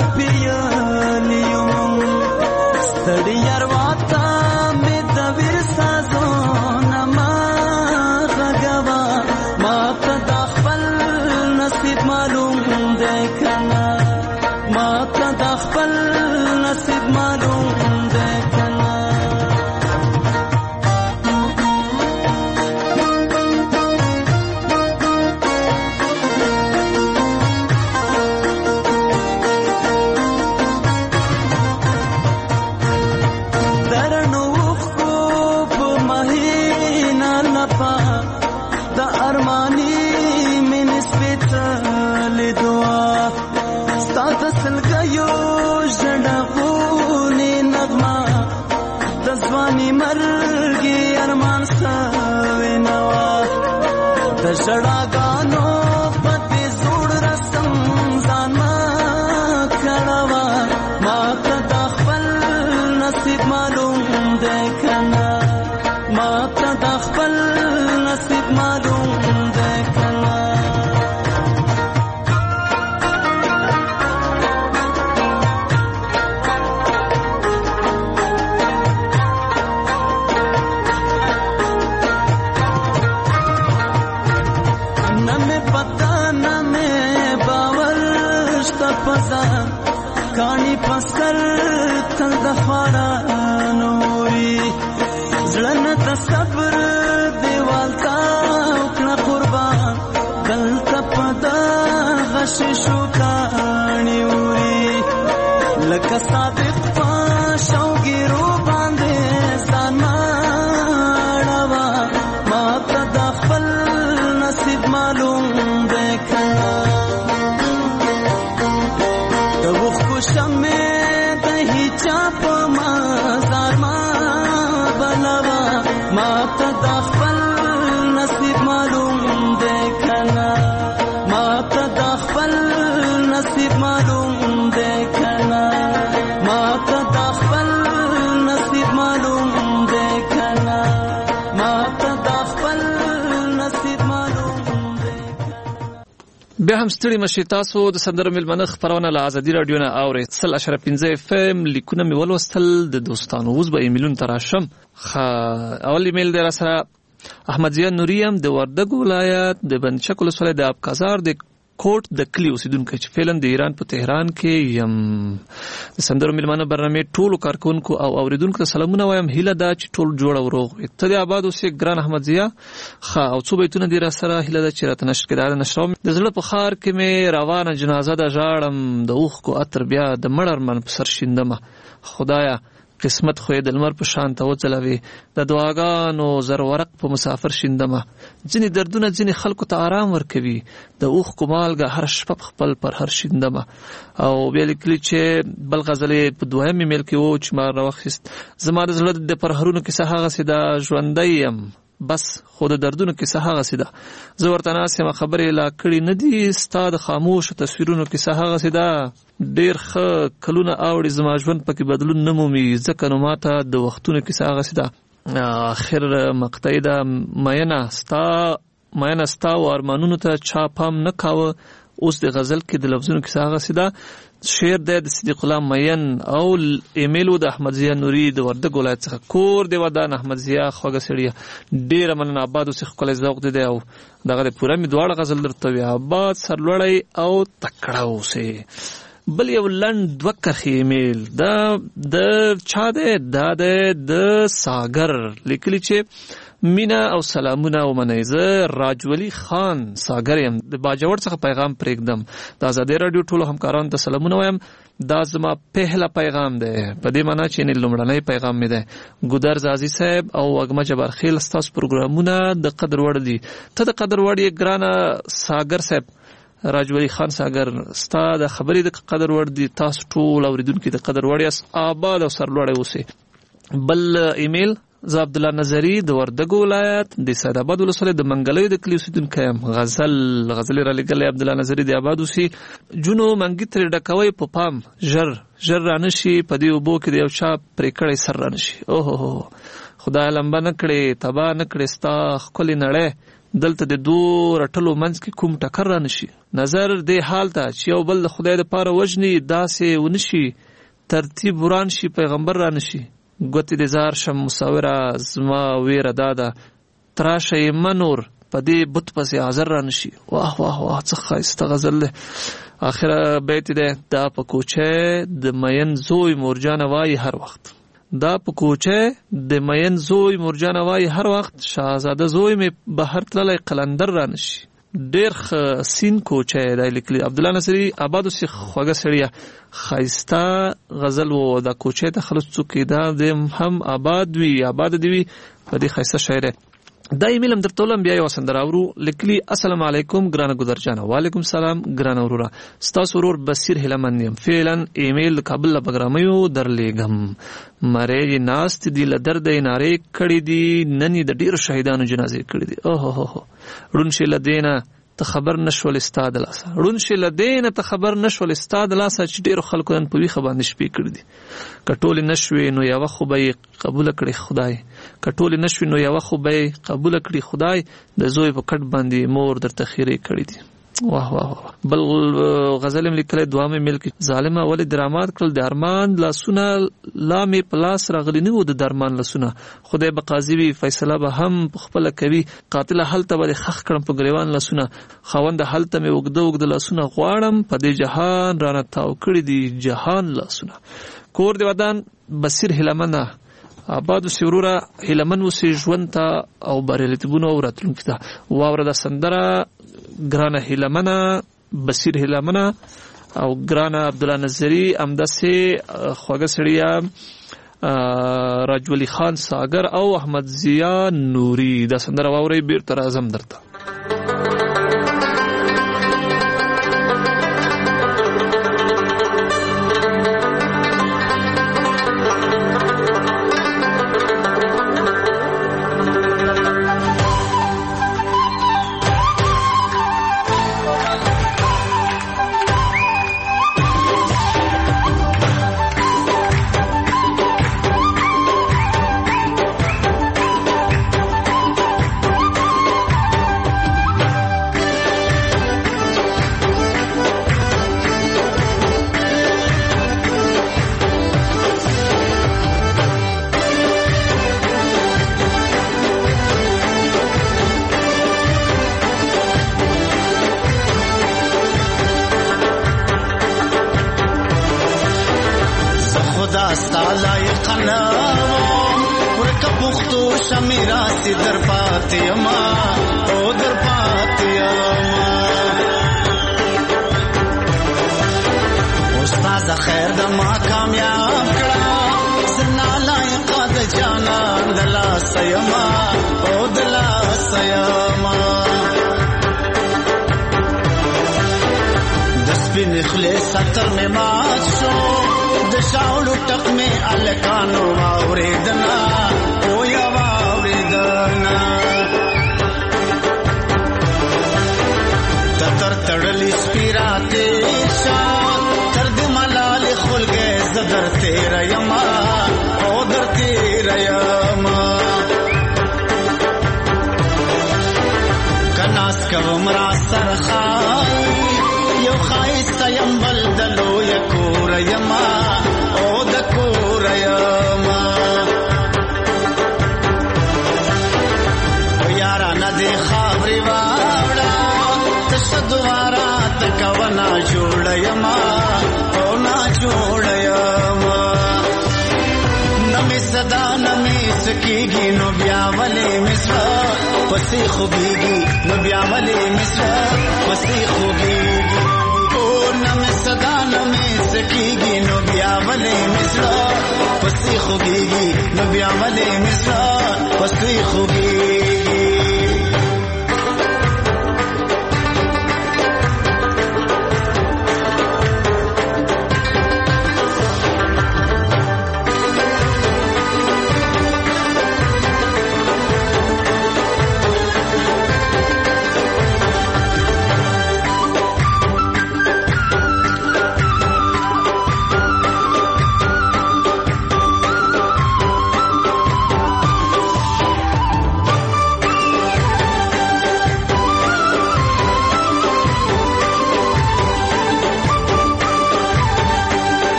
زړاګانو پدې زوړ رسم ځان ما کړوا ما ته د خپل نصیب معلوم دی کنه ما ته د خپل نصیب معلوم دی کنه کانی پسر تل د خارا نوري زړن د صبر دیوال تا کړه قربان دل تپدا غش شو کانی وري لکه صادق پښوګیرو باندې ځان ماړوا ما ته د خپل نصیب معلوم دی کنه شمه دهی چاپ مازار ما بلوا ما ته د خپل نصیب معلوم دی کنه ما ته د خپل نصیب معلوم دی کنه ما ته د خپل نصیب معلوم دی کنه ما ته د خپل نصیب معلوم دی بیا هم ستړي مشي تاسو د سندرو ملمنه خبرونه له ازادي رادیو نه اورئ سل اشاره پنځه اف ام لیکونه مې ولوستل د دوستانو اوس به ایمیلون تراشم خا اول ایمیل در سره احمد زیان نوریم د وردګ ولایت د بنچک ولسوالۍ د ابکازار د کوټ د کلی اوسیدونکو چې فعلا د ایران په تهران کې یم د سندرو ملمنه برنامه ټولو کارکونکو او اوریدونکو سلامونه وایم هیله دا چې ټول جوړ او روغ ابتدی آباد اوسې ګران احمد زیا خا او څو بیتونه دی را سره هیله دا چې راته نشر کړه نشرو د زړه په خار کې مې روانه جنازه د ژاړم د اوخ کو اتر بیا د مړر من په سر شیندمه خدایا قسمت خو د لمر په شان ته وځلوي د دعاګانو زر ورق په مسافر شیندمه ځینې دردونه ځینې خلکو ته آرام ورکوي د اوخ کومالګه هر شپه خپل پر هر شیندمه او بیا لیکلي چې بل غزلې په دویم ایمیل کې وو چې ما راوخیست زما د زړه د پرهرونو کیسه هغسې ده ژوندی یم بس خو د دردونو کیسه هغسې ده زه ورته ناست یم خبرې لا کړي نه دي ستا د خاموشو تصویرونو کیسه هغسې ده ډېر ښه کلونه اوړي زما ژوند پکې بدلون نه مومي ځکه نو ماته د وختونو کیسه هغسې ده آخر مقطعې ده مینه ستا مینه ستا و ارمانونو ته چا پام نه کاوه اوس د غزل کې د لفظونو کیسه هغسې ده شعر دی د صدیق الله مین او ایمیل د احمد ضیا نوري د وردګ ولایت څخه کور دی ودان احمد ضیا خوږه سړیه ډیره مننه آباد اوسې ښکلی ذوق دی او دغه د پوره مې دواړه غزل درته وي آباد سرلوړی او تکړه اوسې بل یو لنډ دوه کرښې ایمیل دا د چا دی دا دی د ساګر لیکلي چې مینا او سلامونه ومنئ زه راجولی خان ساګر یم د باجوړ څخه پیغام پرېږدم د ازادۍ راډیو ټولو همکارانو ته سلامونه وایم دا زما پهله پیغام دی په دې معنی چې نه لومړنی پیغام مې دی ګودر زازي صاحب او وګمه جبار خیل ستاسو پروګرامونه د قدر وړ دي ته د قدر وړ یې ګرانه ساګر صاحب راجولی خان ساګر ستا د خبرې د قدر وړ دي تاسو ټول اوریدونکي د قدر وړ یاست آباد او سرلوړی اوسئ بل ایمیل زه عبدالله نظري د وردګ ولایت د سید آباد ولسوالۍ د منګلیو د کلي اوسیدونکی یم غزل غزلې را لیږلی عبدالله نظري د آباد اوسي جونو منګي ترې ډکوئ په پام ژر ژر رانه شي په دې اوبو کې د یو چا پرې کړی سر رانه شي اوهو خدای لمبه نه کړې تباه نه کړې ستا ښکلې نړۍ دلته د دو رټلو منځ کې کوم ټکر رانه شي نظر دې حال ته چې یو بل د خدای دپاره وژني داسې ونه شي ترتیب وران شي پیغمبر رانه شي ګوتې د زار شم مصوره زما ویره داده تراشه یې منور په دې بت پسې حاضر رانه شي واه واه واه څه ښایسته غزل دی آخره بیت دی دا په کوچه د مین زوی مورجانه وایي هر وخت دا په کوچه د مین زوی مورجانه وایي هر وخت شاهزاده زوی مې بهر تللی قلندر رانه شي ډېر ښه سین کوچه دی لیکلي عبدالله نصري آباد اوسې خوږه سړیه ښایسته غزل و دا کوچه ته خلص څوک دا د هم آباد وي آباد دی وي په دې ښایسته شاعر دا ایمیل هم درته ولم بیا یو سندره اورو لیکلي السلام علیکم ګرانه ګودرجانه. وعلیکم سلام ګرانه وروره. ستاسو ورور بصیر هلمند یم. فعلا ایمیل کابل له بګرامیو درلیږم. مری ناست دی له درده نارې کړې دي نن د ډیرو شهیدانو جنازې کړې دي. اوه هو هو ړون شي له دینه ته خبر نشول استاد لاسه ړون شي له دینه ته خبر نشول استاد لاسه چې ډیرو خلکو نن په ویخه باندې شپې کړې دي. کټول نشوي نو یو خو به قبول کړي خدای کټول نشوي نو یو خو به قبول کړي خدای د زوی په کټ باندې مور درته خیره کړې دي. واه واه واه. بل غزل لیکل دوه مې ملک ظالمه ولې درامات کړل د ارمان لاسونه لامې پلاس راغلی نه و د درمان لاسونه خدای به قاضي وي فیصله به هم خپل کوي قاتل هلته به خخ کړم په ګریوان لاسونه خوند هلته مې وګد وګد لاسونه غواړم په دې جهان رانه تاو کړی دي جهان لاسونه. کور دی ودان بصیر هلمنه آباد سیورورا هلمن وسی ژوند ته او بریالیتوبونو او راتلونکي ته واوره د سندره ګرانه هلمنه بصیر هلمنه او ګرانه عبدالله نظری امدسه خواږه سړیا راجولی خان ساگر او احمد ضیا نوری د سندره واوري بیرته راځم درته.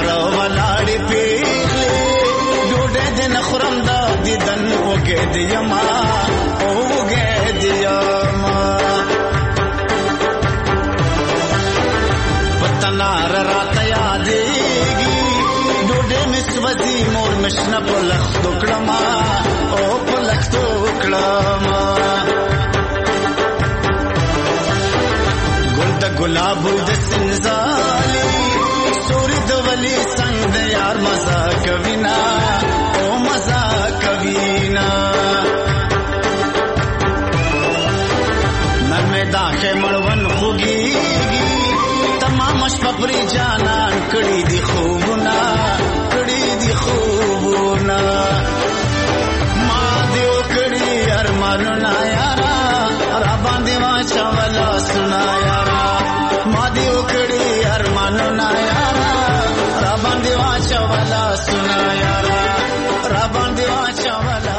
د خرم د دیدن وګد یما مشنا په لختو کړما او په لختو کړما ګل د ګلابو د سنزالي سوري د ولي څنګه د یار مزا کوینا او مزا کوینا من میں داخه مړون خوږيږي تمام شپپري جانان کړي دي خوبونه کړي دي خوبونه ما دیو کړي ارمانونه یارا را باندې واچا ولا سنا یارا ما دیو کړي ارمانونه یارا را باندې واچا ولا سنا یارا را باندې واچا ولا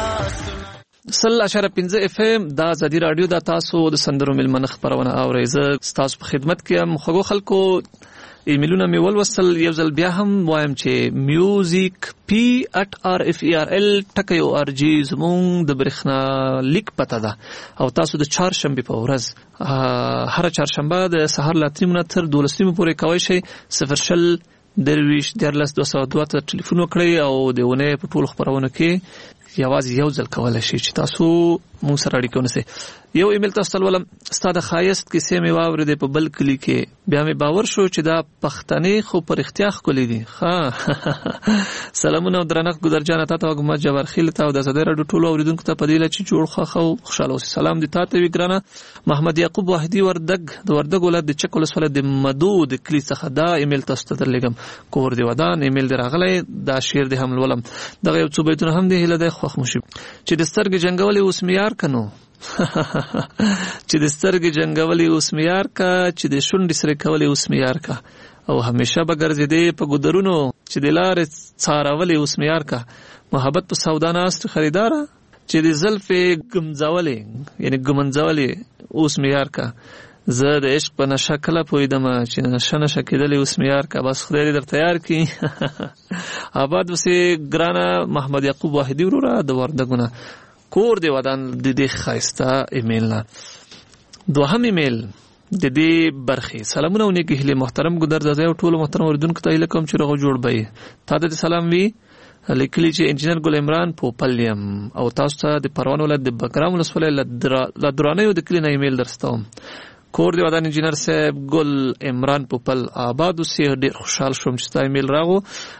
سل اشاره پنځه اف ام دا زدي رادیو دا تاسو د سندرو ملمن خبرونه اورئ زه تاسو په خدمت کې هم خو خلکو ایمیلونه می ول وصل یو ځل بیا هم وایم چې میوزیک پی ات آر اف ای آر ال ټکیو ار جی زمون د برښنا لیک پته ده او تاسو د چهارشنبه په ورځ هر چهارشنبه د سحر لاتریمونه تر دولسمه پورې کوي شي صفر شل درویش درلس دوه سوه دوه ته ټلیفون وکړئ او د ونه په ټول خبرونه کې یوازې یو ځل کولای شي چې تاسو مون سره اړیکه ونیسئ یو ایمیل تاسو ولوم ستاسو خایست کې سیمه واورې په بل کلی کې بیا مې باور شو چې دا پښتنې خو پر اختیار کولې دي ها سلامونه درنښت ګذر جان ته او محمد جبر خیل ته او د زده رډو ټولو اوریدونکو ته پدیله چې جوړ خو خوشاله اوسئ سلام دي تاسو وګرانه محمد یعقوب واحدی وردګ د وردګ ولادت د چکول سره د مدو د کلی څخه دا ایمیل تاسو ته درلګم کور دی ودان ایمیل دراغله دا شیر د هم ولم دغه یو څو بیتونه هم دی هله د خوښ مشي چې د سترګې جنگولې اوس میار کنو چې د سترګې جنگولې اوس میار کا چې د شونډې سره کولې اوس میار کا او همیشه به ګرځېدې په ګودرونو چې د لارې څارولې اوس میار کا محبت په سودا ناست خریداره چې د زلفې ګمځولې یعنی ګمنځولې اوس میار کا زه د عشق په نشه کله پوهېدم چې نشه نشه کېدلې اوس مې یار که بس خدای دې در تیار کړي آباد وسې ګرانه محمد یعقوب واحدي وروره د وردګونه کور دې ودان د دې ښایسته ایمیل نه دوهم ایمیل د دې برخې سلامونه او نیکې هیلې محترم ګودر زازی او ټولو محترم اوریدونکو ته هیله کوم چې روغ جوړ به تا ته سلام وي لیکلي چې انجینر ګل عمران پوپل یم او تاسو ته د پروان ولایت د بګرام ولسوالۍ له درانیو د کلي نه ایمیل درستوم کور دی ودان انجینر صاحب ګل عمران پوپل آباد اوسې ډېر خوشحال شوم چې ستا ایمیل راغو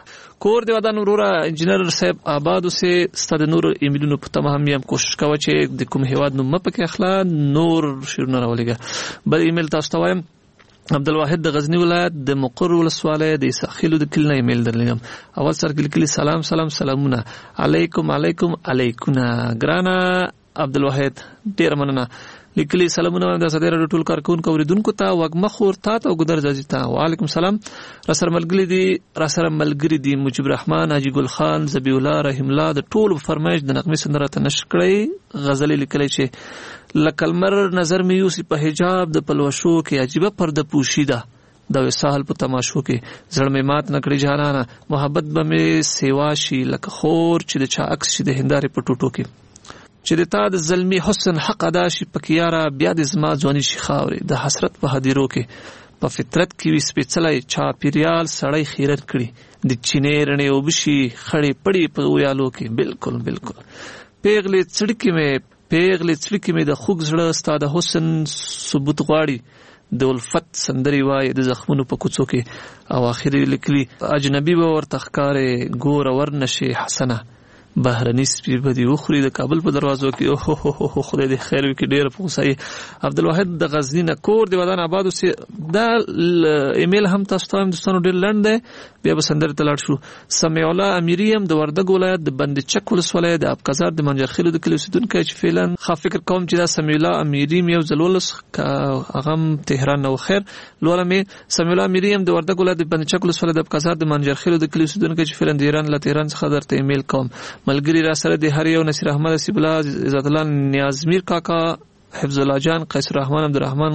کور دی ودان وروره انجینر صاحب آباد اوسې ستا د نور ایمیلونو په تمه هم یم کوشش کوه چې د کوم هیواد نوم مه پکې اخله نور شعرونه راولېږه بل ایمیل تاسو ته وایم عبدالواحد د غزنی ولایت د مقر ولسوالۍ د اساخیلو د کلي نه ایمیل درلګم اول سر کې لیکلي سلام سلام سلامونه علیکم علیکم علیکونه ګرانه عبدالواحد ډېره مننه لیکلي سلامونه د صدر ټول کارکونکو اوریدونکو ته وګمه خور تا ته ګذر جازي ته وعلیکم سلام را سره ملګری دي را سره ملګری دي مجيب الرحمن حاجی ګل خان زبی الله رحم الله د ټول فرمایش د نغمه سندره ته نشکړی غزل لیکلی چې لکلمر نظر می یوسی په حجاب د پلوشو کې عجيبه پرده پوشیده د وسال په تماشو کې زړه مې مات نکړي جانانه محبت به مې سیوا شي لکه خور چې د چا عکس شي د هندارې په ټوټو کې چې د تا د ظلمي حسن حق ادا شي پکې یاره بیا د زما ځواني شي خاورې د حسرت په هدیرو کې په فطرت کې وي سپېڅلی چاپېریال سړی خیرت کړي د چینې رڼې اوبه شي خړې پړې په ویالو کې بالکل بالکل پیغلې څړکې مې پیغلې څړکې مې د خوږ زړه ستا د حسن ثبوت غواړي د الفت سندري وای د زخمونو په کوڅو کې او اخر لیکلي اجنبي به ورته ښکارې ګور ور نشي حسنه بهرني سپي به دی وخوري د کابل په دروازو کې او هو خدای دې خیر وکړي ډېر پوسای عبدالواحد د غزنی نه کور دی ودان آباد اوسې دا ایمیل هم تاسو ته دوستانو ډېر لنډ دی بیا به سندر ته لاړ شو سمیع الله امیریم د وردګ ولایت د بند چک ولسوالۍ د ابقزار د منجرخیلو د کلي اوسیدونکی چې فعلا خا فکر کوم چې دا سمیع الله امیریم یو ځلولس هغه تهران نو خیر لولمې سمیع الله امیریم د وردګ ولایت د بند چک ولسوالۍ د ابقزار د منجرخیلو د کلي اوسیدونکی چې فعلا د ایران له تهران څخه درته ایمیل کوم ملګری را سره د هر یو نصیر احمد سیب الله عزت الله نیازمیر کاکا حفظ الله جان قیصر الرحمن عبدالرحمن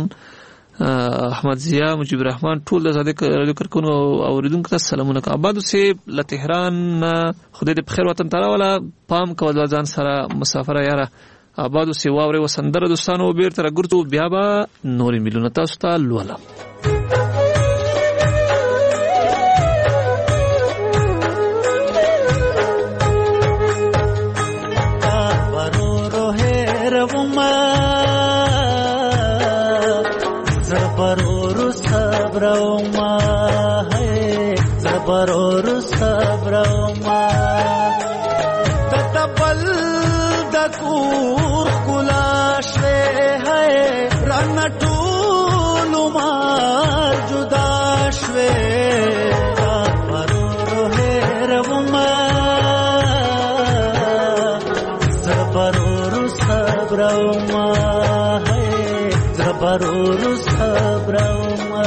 احمد ضیا مجيب الرحمن ټول د صادق رادیو کارکونکو او اوریدونکو ته سلامونه آباد سه له تهران خدای دې بخیر وطن تعالی ولا پام کول ځان سره مسافر یاره آباد سه واوري وسندره دوستانو بیرته راګرځو بیا به نورې ملونه تاسو ته لولم وما زړه پرور صبر وما زړه پرور صبر وما تتبل د کور کلا شوه ہے رن ټول ما جدا شوه پرور هر وما زړه پرور صبر وما زړه پرور صبر وما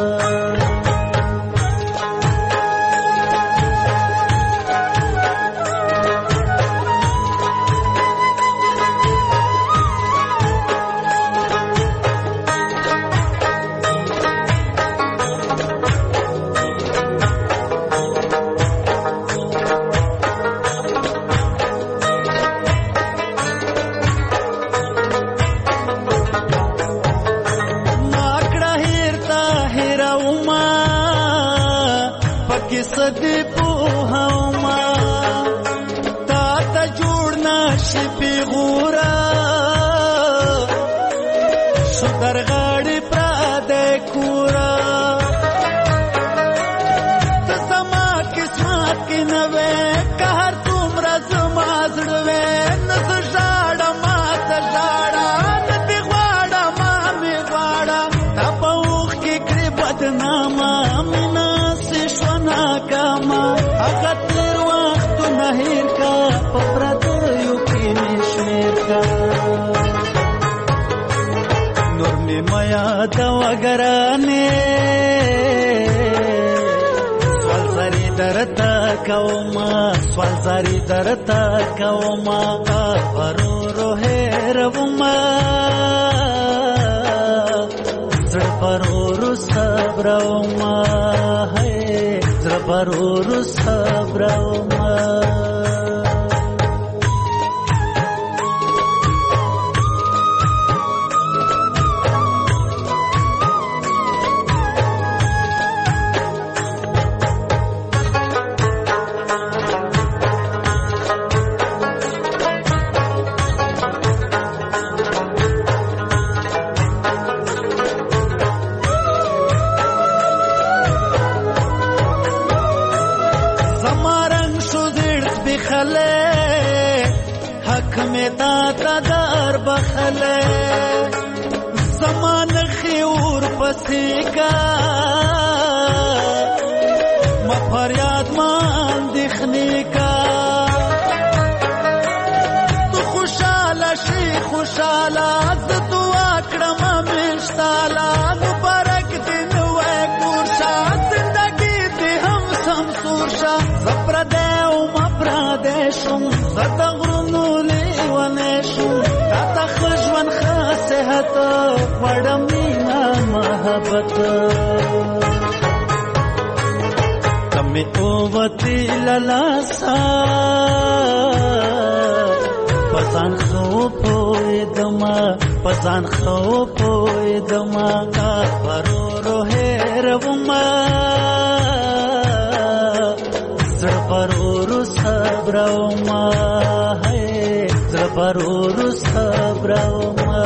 सदी पोहमा تا ته جوړ نشي پیغورا شو درغاړي پراده کورا ته سما قسمت کې نوې قهر تومره زما زړوې نس ژاړه ما ته ژاړه دې غواړه ما مې غواړه تا په اوښ کې کړې بدنامه مینا کاما هغه تیر وخت نه هیر کا پرد یو کې نشمیر کا نور می میا دا وګرانه سوال زری درتا کوما سوال زری درتا کوما پرورو هر وما زړه پرورو صبر وما زړه پرورو صبر وما بخله زمان خیور پسیکا ما فریاد مان دخنی کا تو خوشاله شي خوشاله ز دعا کړم مشتاله مبارک دین وای کورشا زندگی دې هم سم سورشا زپر دې او ما پر دې شم زدغرنو لیونه شم تا خجوان خاصهت وړمینا محبت کمه اوتی للاسا پسان خو پویدما پسان خو پویدما کا پرورو هر وما زړه پرورو صبر وما زړه پرورو صبر وما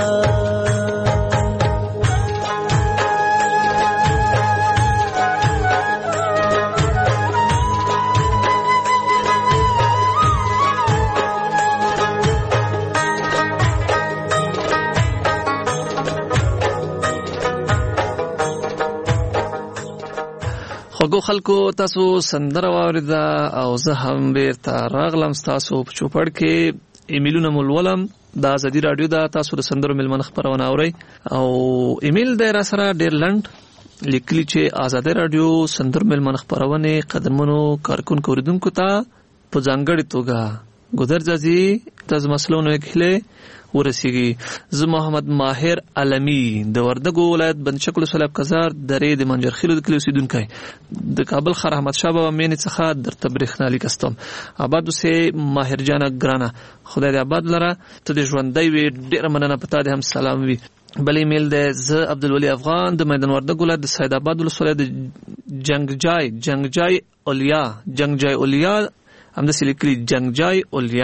خوږو خلکو تاسو سندره واوریده او زه هم بیرته راغلم ستاسو په چوپړ کې ایمیلونه مو لولم د ازادي راډیو دا تاسو د سندرو ملمنه خبرونه اورئ او ایمیل دی را سره ډېر لنډ لیکلي چې ازادي راډیو سندرو ملمنه خبرونه قدمونو کارکونکو اوریدونکو ته په ځانګړې توګه ګودرځي تاسو مسلونو کې ورسیږي. زه محمد ماهر علمی د وردګو ولایت بندشکل سلاب کزار درې د منجرخیلو د کلی اوسیدونکی د کابل خر احمد شاه بابا مینې څخه در تبریخنا لیکستم. آباد اوسې ماهر جان ګرانه خدای دې آباد لره ته د ژوندۍ وي ډېره مننه پتا دې هم سلام وي. بل ایمیل دی زه عبدالولی افغان د میدان وردګ ولایت د سید آباد ولسوالۍ د جنگجای جنگجای اولیا جنگجای اولیا هم د سلیکلی جنگجای اولیا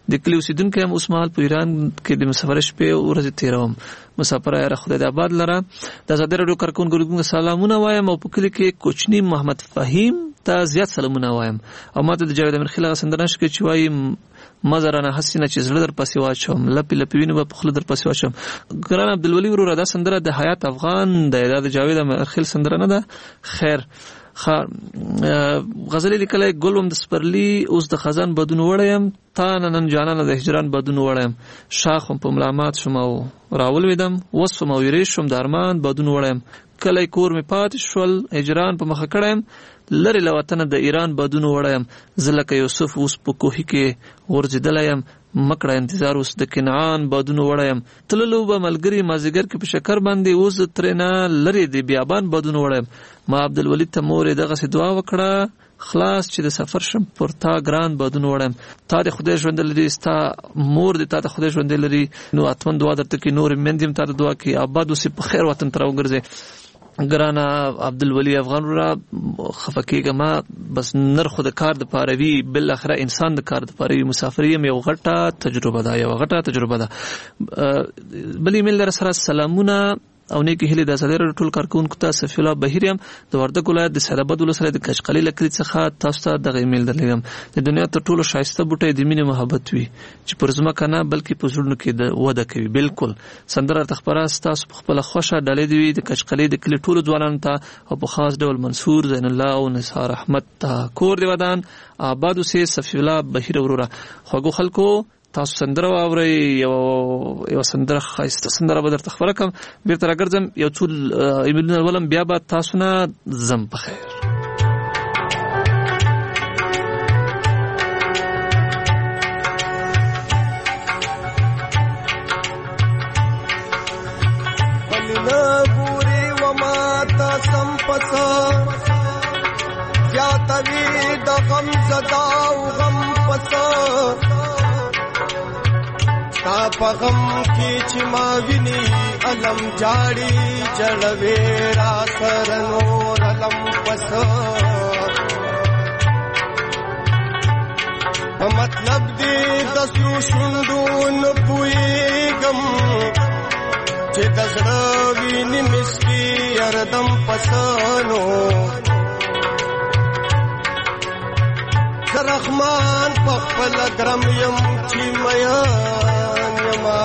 د کلی اوسیدونکو هم اوس مهال په ایران کې د مسافر شپې ورځې تیروم. مسافر را خدای د آباد لره د آزادي راډیو کارکونکو سلامونه وایم او په کلی کې کوچنی محمد فهیم ته زیات سلامونه وایم او ماته د جاوید امیر خیل غسندران شکه چې وايي مزرانه حسینه چې زړه در پسې واچوم لپی لپی وینو په خله در پسې واچوم. ګران عبدالولی ورور دا سندره د حیات افغان د جاوید امیر خیل سندره نه ده. خیر خار غزل لیکلای ګلوم د سپرلی اوس د خزان بدون وړم تا نن جانانه د هجران بدون وړم شاخم په ملامات شوم او راول ویدم وسم او یریشم د ارمان بدون وړم کله کور می پات شول هجران په مخ کړم لری لوطن د ایران بدون وړم زلکه یوسف اوس په کوهی کې ورځدلایم مکړه انتظار اوس د کنعان بدون وړم تللو به ملګری مازیګر کې په شکر باندې اوس ترنا لری د بیابان بدون وړم. ما عبدالولید ته مور دغه سي دعا وکړه خلاص چې د سفر شم پر تا ګران بدون وړم تا د خدای ژوند لري ستا مور د تا د خدای ژوند لري نو اتمن دعا درته کې نور مندیم تا د دعا کې آباد اوسې په خیر وطن تر وګرځي. ګرانا عبدالولی افغان را خفکیګه ما بس نرخ د کار د پاروي بل اخره انسان د کار د پاروي مسافر یم یو غټه تجربه ده یو غټه تجربه ده. بلې مل سره سلامونه او نیکی هلي د آزادي راډیو ټول کارکونکو ته صفی الله بهیریم د وردګ ولایت د سیدآباد ولسوالۍ د کشقلي لکړي څخه تاسو ته دغه ایمیل درلېږم. د دنیا تر ټولو ښایسته بوټی د مینې محبت وي چې پر ځمکه نه بلکې په زړونو کې د وده کوي. بالکل سندره تخبره ستاسو په خپله خوښه ډالۍ دی د کشقلي د کلي ټولو ځوانانو ته او په خاص ډول منصور زین الله او نثار احمد ته کور دی ودان آباد اوسې صفی الله بهیر وروره خوږو خلکو تاسو سندره واورئ یو یو سندره ښایسته سندره به درته خبره کوم بیرته راګرځم یو څو ایمیلونه ولم بیا به تاسو نه ځم په خیر. ګوري وما تاسم پسا زیاتوي د غم زدا او غم پسا تا په غم کې چې ما ویني علم جاړي جړوي را سره نور علم پس په مطلب دې د سرو شوندو نه پوهېږم چې د زړه ویني مسکي اردم پسانو رحمان په خپل ګرم یم چې میان یما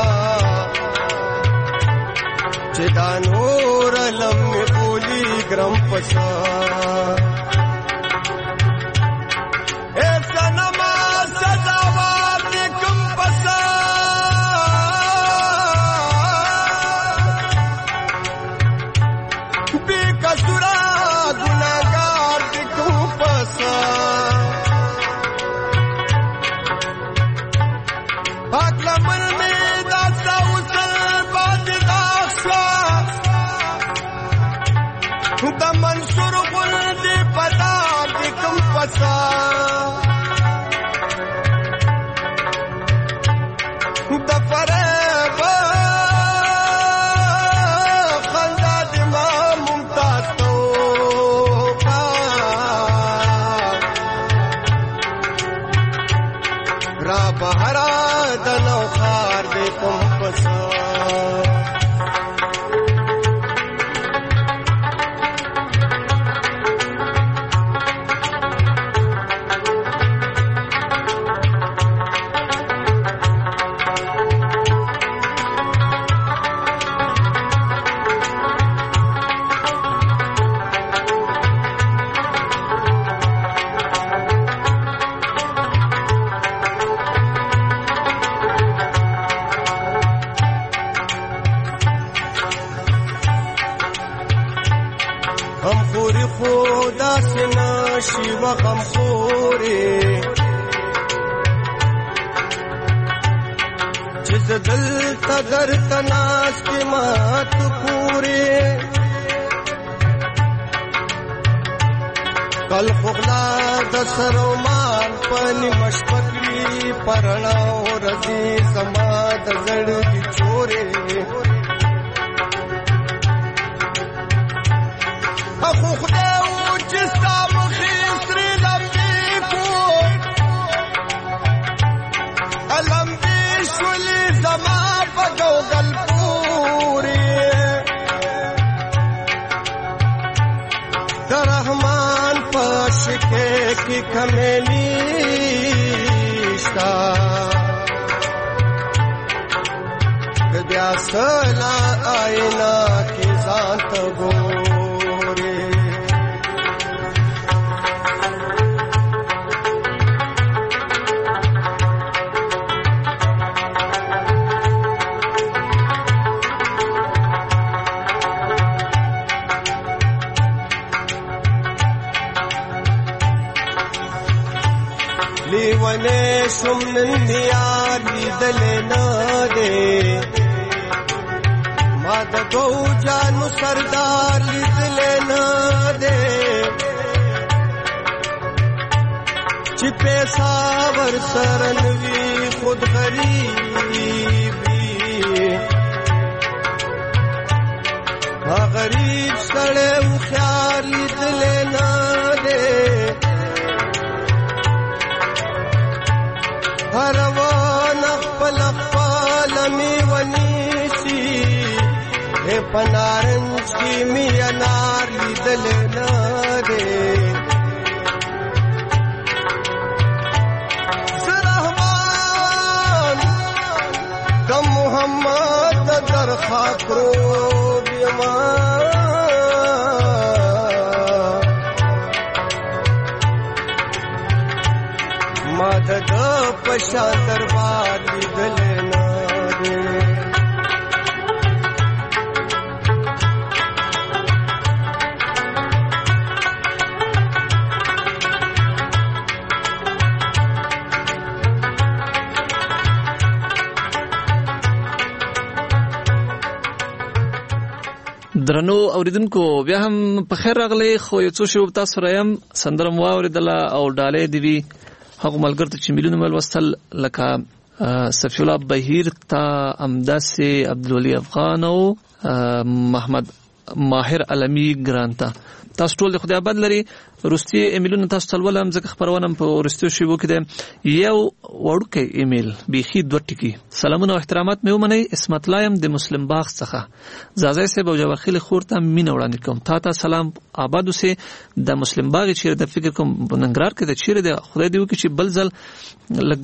چې دا نور علم می بولی ګرم پسا اے سنما سزاوار نکم پسا بی کسورا گناہگار نکم پسا د منصور غل دی پتا د کوم پسا د فریب خندا د ما ممتاز تو کا را بهرا د نو خار د کوم پسا غم خوري چې دل تدر تناس کې مات پوري کل خلا د سرومان پني مشپکلی پرناو رضي سما د زړ کی چوري اخو خدای او چې Allah کمې نشتا بیا سلا آئینه کې ځان ته ګورې لیونې شوم نن مې یار لیدلې نه دی ما د دوو جانو سردار لیدلې نه دی چې پیسا ورسره نه وي خود غریب وي ما غریب سړی هوښیار لیدلې نه دی هروان خپل خپل می ونیسی اے پنارنج کی می انار لیدل نه دی زرحمان کم محمد در خاطرو بیمان ما د پشان دربار لیدل نه دی درنو اوریدونکو بیا هم په خیر راغلی خو یو څو شی تاسو رایم سندره مو اوریدله او ډالۍ دی وی هغه ملګرو ته چې میلیونه مل وصل لکه صفی الله بهیر تا امداسي عبدالولي افغان او محمد ماهر علمی ګرانتا تاسو ټول د خدای آباد لري روسي ایمیلونه تاسو تلولم ځکه خبرونه په روسي شیبو کې ده یو وړوکی ایمیل بيخي دوه ټکی سلامونه او احترامات مې ومنئ اسمت لایم د مسلم باغ څخه زازای صاحب او جواخیل خورته مين وړاندې کوم تا ته سلام آباد اوسه د مسلم باغ چیرې د فکر کوم بننګرار کې د چیرې د خدای دی وکړي چې بل ځل لګ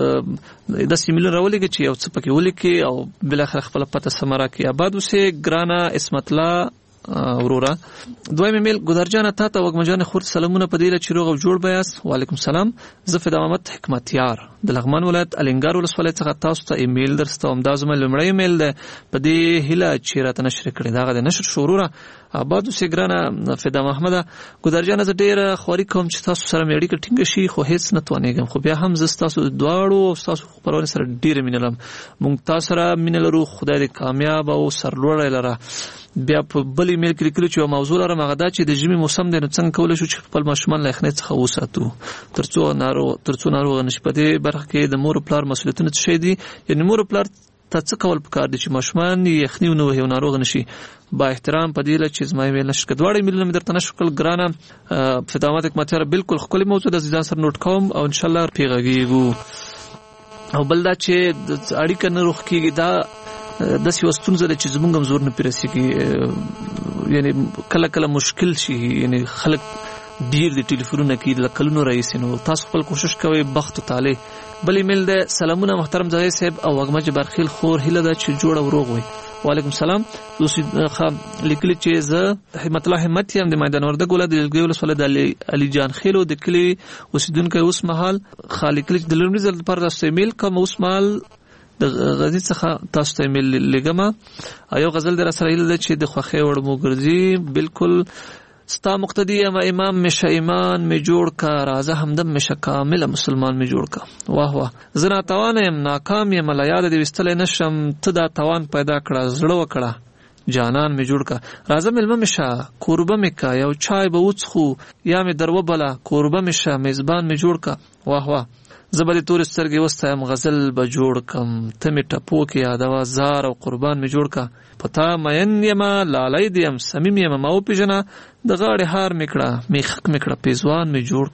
د سیمیل راولېږي چې یو څه پکې ولیکي او بل اخر خپل پته سمرا کې آباد اوسه ګرانا اسمت لا اورورا دویم ایمیل ګدرجان ته ته وګمجان خور سلامونه پدیله چې روغ او جوړ بیاس وعلیکم سلام زفه د محمد حکمتیار د لغمان ولایت الینګار ولسوالۍ څخه تاسو ته ایمیل درسته همدازم لمړی ایمیل ده پدې هله چې راته نشر کړی دا د نشر شورورا آبادو سیګرانه فدا محمد ګدرجان ز ډیر خوري کوم چې تاسو سره مېړی کې ټینګ شي خو هیڅ نه توانېږم خو بیا هم ز تاسو دواړو او تاسو خبرونه سره ډیر مینلم مونږ تاسو سره مینلرو خدای دې کامیاب او سرلوړ لره بیا په بل ایمیل کې لیکل چې موضوع لرم هغه دا چې د ژمي موسم د څنګه کول شو چې خپل ماشومان له خنې څخه وساتو ترڅو نارو ترڅو ناروغ نشي پدې برخه کې د مور پلار مسؤلیتونه څه دي یعنی مور پلار ته څه کول پکار دي چې ماشومان یې خنې نه وي ناروغ نشي با احترام پدې ل چې زما ایمیل نشکد وړي ایمیل مې درته نشکل ګرانه فدامات حکمتیار بالکل خپل موضوع د ځان سره نوٹ کوم او ان شاء الله پیغاږي او بل دا چې اړیکه نه روخ کیږي دا د سیاستونو زده چې زمونږ هم زور نه پیرسيږي یعنی کله کله مشکل شي یعنی خلک ډیر د ټلیفونونو کې د کلونو رئیس نو تاسو خپل کوشش کوئ بخت تعالی بل ایمیل ده سلامونه محترم ځای صاحب او وګمج برخیل خور هله دا چې جوړ او روغ وي وعلیکم سلام دوسی خام لیکل چې زه همت الله همت یم د میدان ورده ګوله د ګول سره د علي جان خیلو د کلی اوسیدونکو اوس مهال خالق د لومړي ځل پر تاسو ایمیل کوم اوس مهال د غزي څخه تاسو ته ایمیل لګما ایو غزل در سره ال چې د خوخه وړ مو ګرځي بالکل ستا مقتدی ام امام مشه ایمان می جوړ کا رازه همدم مشه کامل مسلمان می جوړ کا واه واه زنا توان یم ناکام یم لا یاد دی وستل نشم ته دا توان پیدا کړه زړه وکړه جانان می جوړ کا رازه ملمه مشه قربه می کا یو چای به وڅخو یا می درو بلا قربه مشه میزبان می جوړ کا واه واه زبر تور سترګې وستایم غزل به جوړ کم ته می ټپو کې یادوا زار او قربان می جوړ کا پتا مین یما لالای دیم سمیم یما ماو پیجنا د غاړې هار میکړه میخک میکړه پیزوان می جوړ کا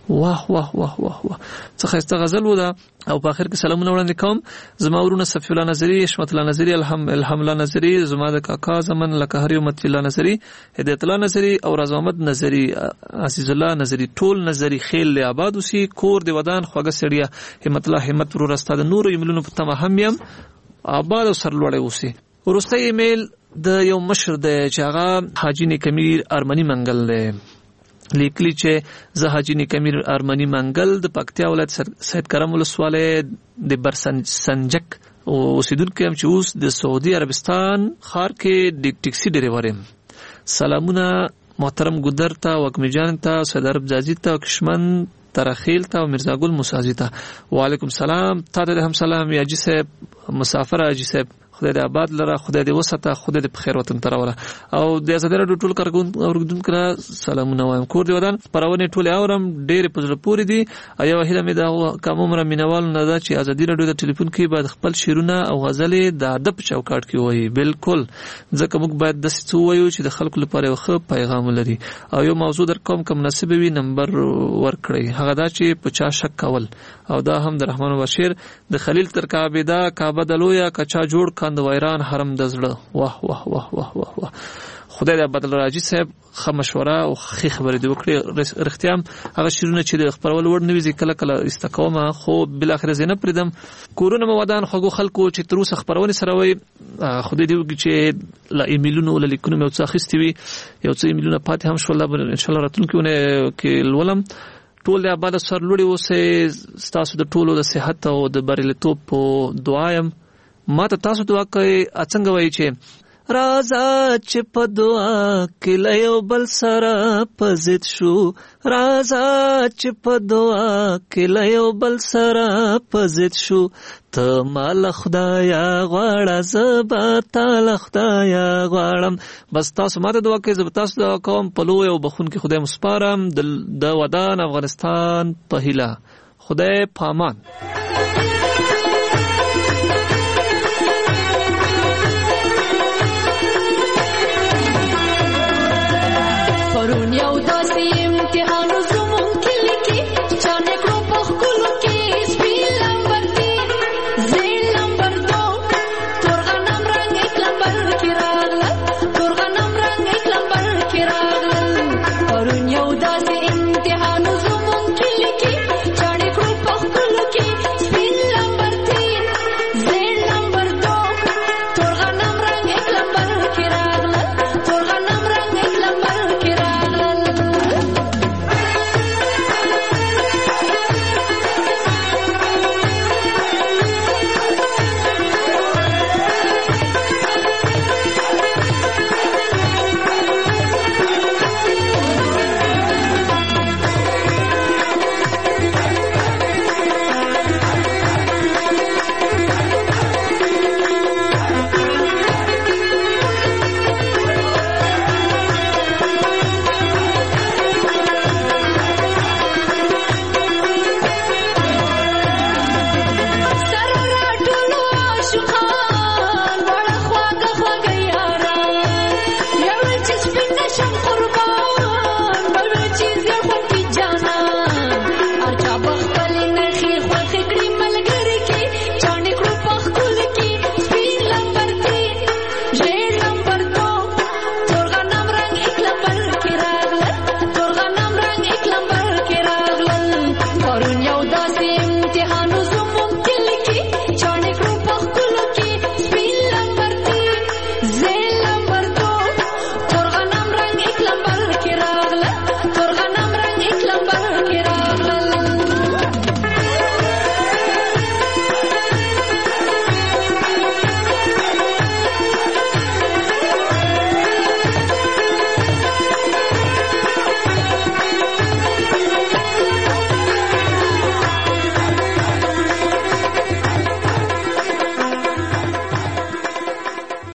واه واه واه واه واه څه خسته غزل و دا او په اخر کې سلامونه وړاندې کوم زما ورونه صفی الله نظری حشمت الله نظری الحم الحم الله نظری زما د کاکا زمن لکه هری امت الله نظری هدایت الله نظری او رضا احمد نظری عزیز الله نظری ټول نظری خیل له آباد وسی کور دی ودان خوګه سړیا همت الله همت ورور استاد نور ایملونو په تمه هم يم آباد او سرلوړی وسی ورسته ایمیل د یو مشر د چاغه حاجی نیکمیر ارمنی منګل له لیکلی چې زه حاجی نیکمیر ارمنی منګل د پکتیا ولایت سید کرم ولسواله د برسن سنجک اوسیدونکو هم چې اوس د سعودي عربستان خار کې د ټیکسي ډرایور یم. سلامونه محترم ګودر ته وکمی جان ته سید عرب زازی ته کشمن ترخیل ته مرزا ګل موسازی ته وعلیکم سلام تا ته هم سلام یا جی صاحب مسافر اجي صاحب خدای دې آباد لره خدای دې وساته خدای دې په خیر وطن تراوله او د زدر ټول کارګون اوردون کړه سلامونه وایم کور دی ودان پرونه ټول اورم ډېر په پوری دي ایو هله مې دا کوم عمر مینوال نه دا چې ازادي رادیو د ټلیفون کې بعد خپل شیرونه او غزلې د ادب چوکاټ کې وایي بالکل ځکه موږ باید د څه وایو چې د خلکو لپاره یو ښه پیغام لري او یو موضوع در کوم کوم مناسب وي نمبر ورکړئ هغه دا چې په چا شک کول او دا هم د رحمان بشیر د خلیل تر کعبه دا کعبه د لویا کچا جوړ کاند وایران حرم د زړه واه واه واه واه واه واه خدای دې بدل راځي صاحب خه مشوره او خې خبرې دی وکړي رښتیام هغه شیرونه چې د خبرول وړ نه وي کله کله استقامه خو بل اخر زینه پردم کورونه مودان خو خلکو چې تروس خبرونه سره وي خدای دې وکړي چې لا ایمیلونو ول لیکونو مې څه خستوي یو څه ایمیلونه پاتې هم شو الله ان شاء الله راتلونکي کې ولم ټول د آباد سر لوري اوسه تاسو د ټولو د صحت او د بریلیتوب په دعایم ما ته تاسو دعا کوي اڅنګ وایي چې رازا چې په دعا کې لیو بل سره پزید شو رازا چې په دعا کې لیو بل سره پزید شو ته مال خدایا غواړه زبا تعالی خدایا غواړم بس تاسو ماته دعا کوي زبا تاسو دعا کوم په لوی او بخون کې خدای مسپارم د ودان افغانستان په هیله خدای پامان